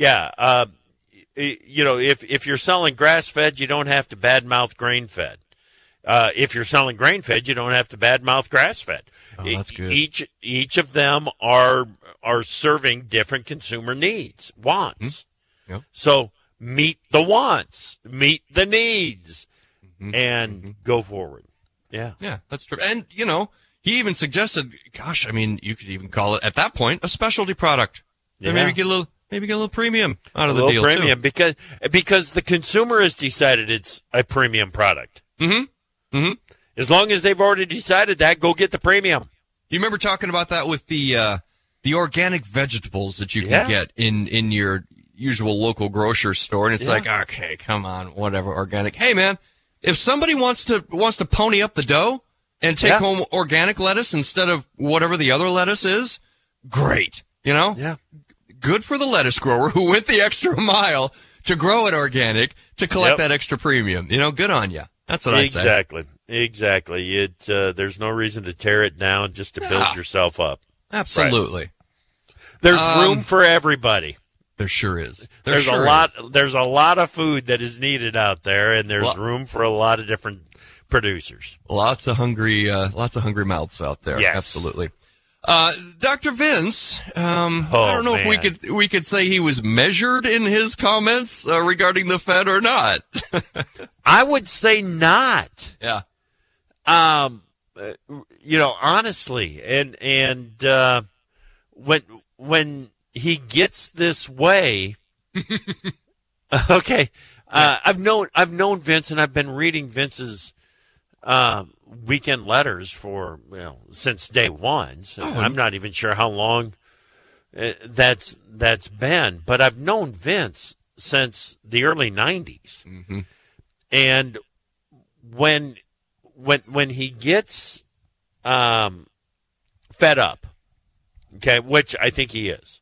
[SPEAKER 16] If you're selling grass-fed, you don't have to badmouth grain-fed. If you're selling grain-fed, you don't have to badmouth grass-fed.
[SPEAKER 28] Oh, that's good.
[SPEAKER 16] Each of them are serving different consumer needs, wants.
[SPEAKER 28] Yep.
[SPEAKER 16] So meet the wants, meet the needs, and go forward. Yeah.
[SPEAKER 28] Yeah, that's true. And, he even suggested, you could even call it, at that point, a specialty product.
[SPEAKER 16] Yeah.
[SPEAKER 28] And maybe get a little premium out of the deal,
[SPEAKER 16] premium,
[SPEAKER 28] too.
[SPEAKER 16] because the consumer has decided it's a premium product. As long as they've already decided that, go get the premium.
[SPEAKER 28] You remember talking about that with the organic vegetables that you can get in your usual local grocery store, and it's like, okay, come on, whatever, organic. Hey, man, if somebody wants to pony up the dough and take home organic lettuce instead of whatever the other lettuce is, great. You know?
[SPEAKER 16] Yeah.
[SPEAKER 28] Good for the lettuce grower who went the extra mile to grow it organic to collect that extra premium. You know, good on you. That's what I say.
[SPEAKER 16] Exactly. There's no reason to tear it down just to build yourself up.
[SPEAKER 28] Absolutely.
[SPEAKER 16] Right. There's room for everybody.
[SPEAKER 28] There sure is.
[SPEAKER 16] There's a lot of food that is needed out there, and there's room for a lot of different producers.
[SPEAKER 28] Lots of hungry mouths out there.
[SPEAKER 16] Yes.
[SPEAKER 28] Absolutely. Dr. Vince, I don't know if we could say he was measured in his comments regarding the Fed or not.
[SPEAKER 16] I would say not.
[SPEAKER 28] Yeah.
[SPEAKER 16] Honestly, and when he gets this way, okay. I've known Vince, and I've been reading Vince's weekend letters for since day one. So I'm not even sure how long that's been, but I've known Vince since the early 90s.
[SPEAKER 28] Mm-hmm.
[SPEAKER 16] And when he gets fed up, okay, which I think he is,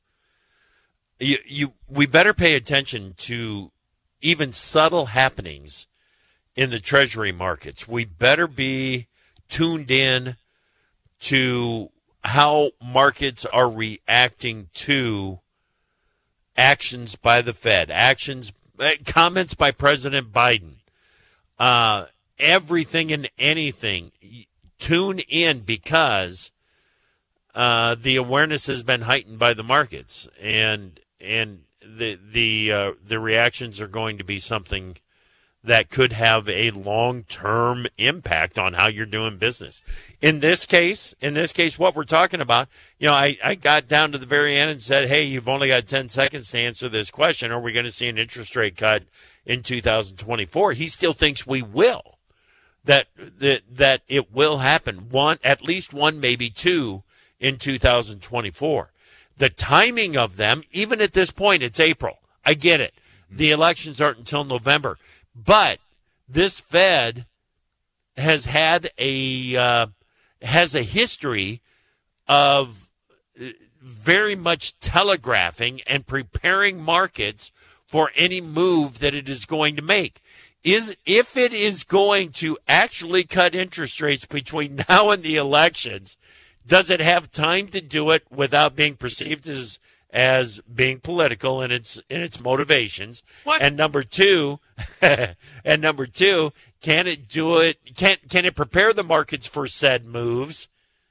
[SPEAKER 16] we better pay attention to even subtle happenings in the Treasury markets. We better be tuned in to how markets are reacting to actions by the Fed, comments by President Biden, everything and anything. Tune in, because the awareness has been heightened by the markets, and the reactions are going to be something that could have a long-term impact on how you're doing business. In this case, what we're talking about, I got down to the very end and said, hey, you've only got 10 seconds to answer this question. Are we going to see an interest rate cut in 2024? He still thinks we will, that it will happen. At least one, maybe two in 2024. The timing of them, even at this point, it's April. I get it. The elections aren't until November. But this Fed has had a history of very much telegraphing and preparing markets for any move that it is going to make. If it is going to actually cut interest rates between now and the elections, does it have time to do it without being perceived as being political in its motivations?
[SPEAKER 28] What?
[SPEAKER 16] And number two, can it do it? Can it prepare the markets for said moves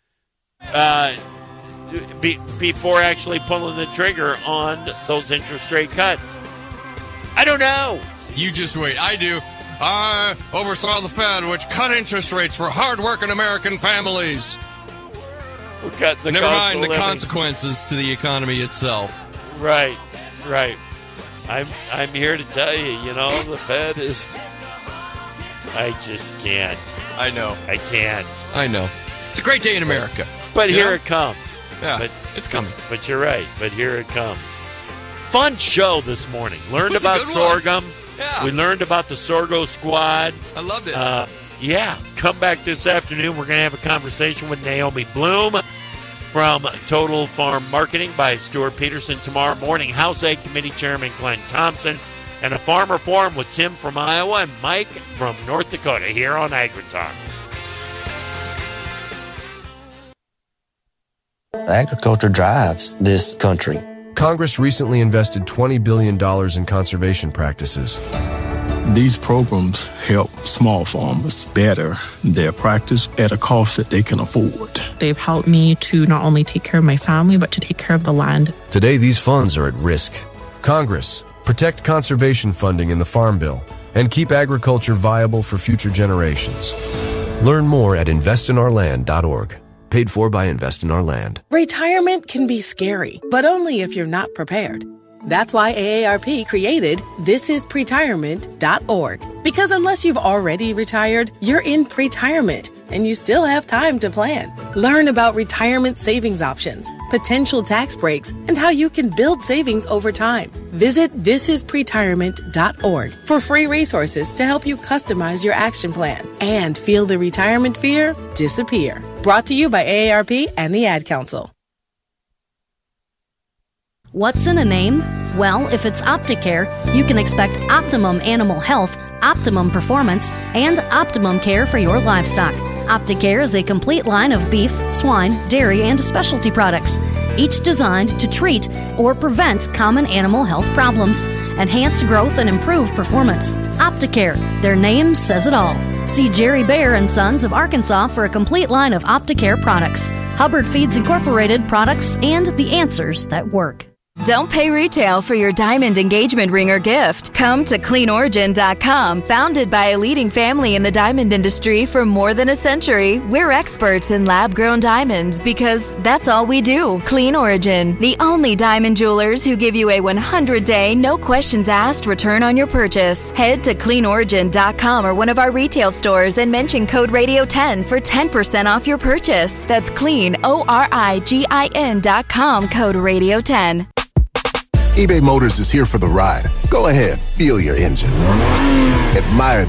[SPEAKER 16] before actually pulling the trigger on those interest rate cuts? I don't know.
[SPEAKER 28] You just wait. I do. I oversaw the Fed, which cut interest rates for hardworking American families. Never mind the consequences to the economy itself.
[SPEAKER 16] Right. I'm here to tell you, the Fed is. I just can't.
[SPEAKER 28] I know.
[SPEAKER 16] I can't.
[SPEAKER 28] I know. It's a great day in America.
[SPEAKER 16] But here it comes.
[SPEAKER 28] Yeah, it's coming.
[SPEAKER 16] But you're right. But here it comes. Fun show this morning. Learned about sorghum.
[SPEAKER 28] Yeah.
[SPEAKER 16] We learned about the Sorgo Squad.
[SPEAKER 28] I loved it.
[SPEAKER 16] Come back this afternoon. We're going to have a conversation with Naomi Bloom from Total Farm Marketing by Stuart Peterson tomorrow morning. House Ag Committee Chairman Glenn Thompson, and a Farmer Forum with Tim from Iowa and Mike from North Dakota here on AgriTalk.
[SPEAKER 18] Agriculture drives this country.
[SPEAKER 5] Congress recently invested $20 billion in conservation practices.
[SPEAKER 19] These programs help small farmers better their practice at a cost that they can afford.
[SPEAKER 20] They've helped me to not only take care of my family, but to take care of the land.
[SPEAKER 5] Today, these funds are at risk. Congress, protect conservation funding in the Farm Bill and keep agriculture viable for future generations. Learn more at investinourland.org. Paid for by Invest in Our Land.
[SPEAKER 21] Retirement can be scary, but only if you're not prepared. That's why AARP created thisispretirement.org. Because unless you've already retired, you're in pretirement, and you still have time to plan. Learn about retirement savings options, potential tax breaks, and how you can build savings over time. Visit thisispretirement.org for free resources to help you customize your action plan and feel the retirement fear disappear. Brought to you by AARP and the Ad Council.
[SPEAKER 1] What's in a name? Well, if it's Opticare, you can expect optimum animal health, optimum performance, and optimum care for your livestock. Opticare is a complete line of beef, swine, dairy, and specialty products, each designed to treat or prevent common animal health problems, enhance growth, and improve performance. Opticare, their name says it all. See Jerry Bear and Sons of Arkansas for a complete line of Opticare products, Hubbard Feeds Incorporated products, and the answers that work.
[SPEAKER 2] Don't pay retail for your diamond engagement ring or gift. Come to CleanOrigin.com. Founded by a leading family in the diamond industry for more than a century, we're experts in lab-grown diamonds because that's all we do. Clean Origin, the only diamond jewelers who give you a 100-day, no questions asked return on your purchase. Head to CleanOrigin.com or one of our retail stores and mention code Radio10 for 10% off your purchase. That's CleanOrigin.com, code Radio10.
[SPEAKER 3] eBay Motors is here for the ride. Go ahead, feel your engine. Admire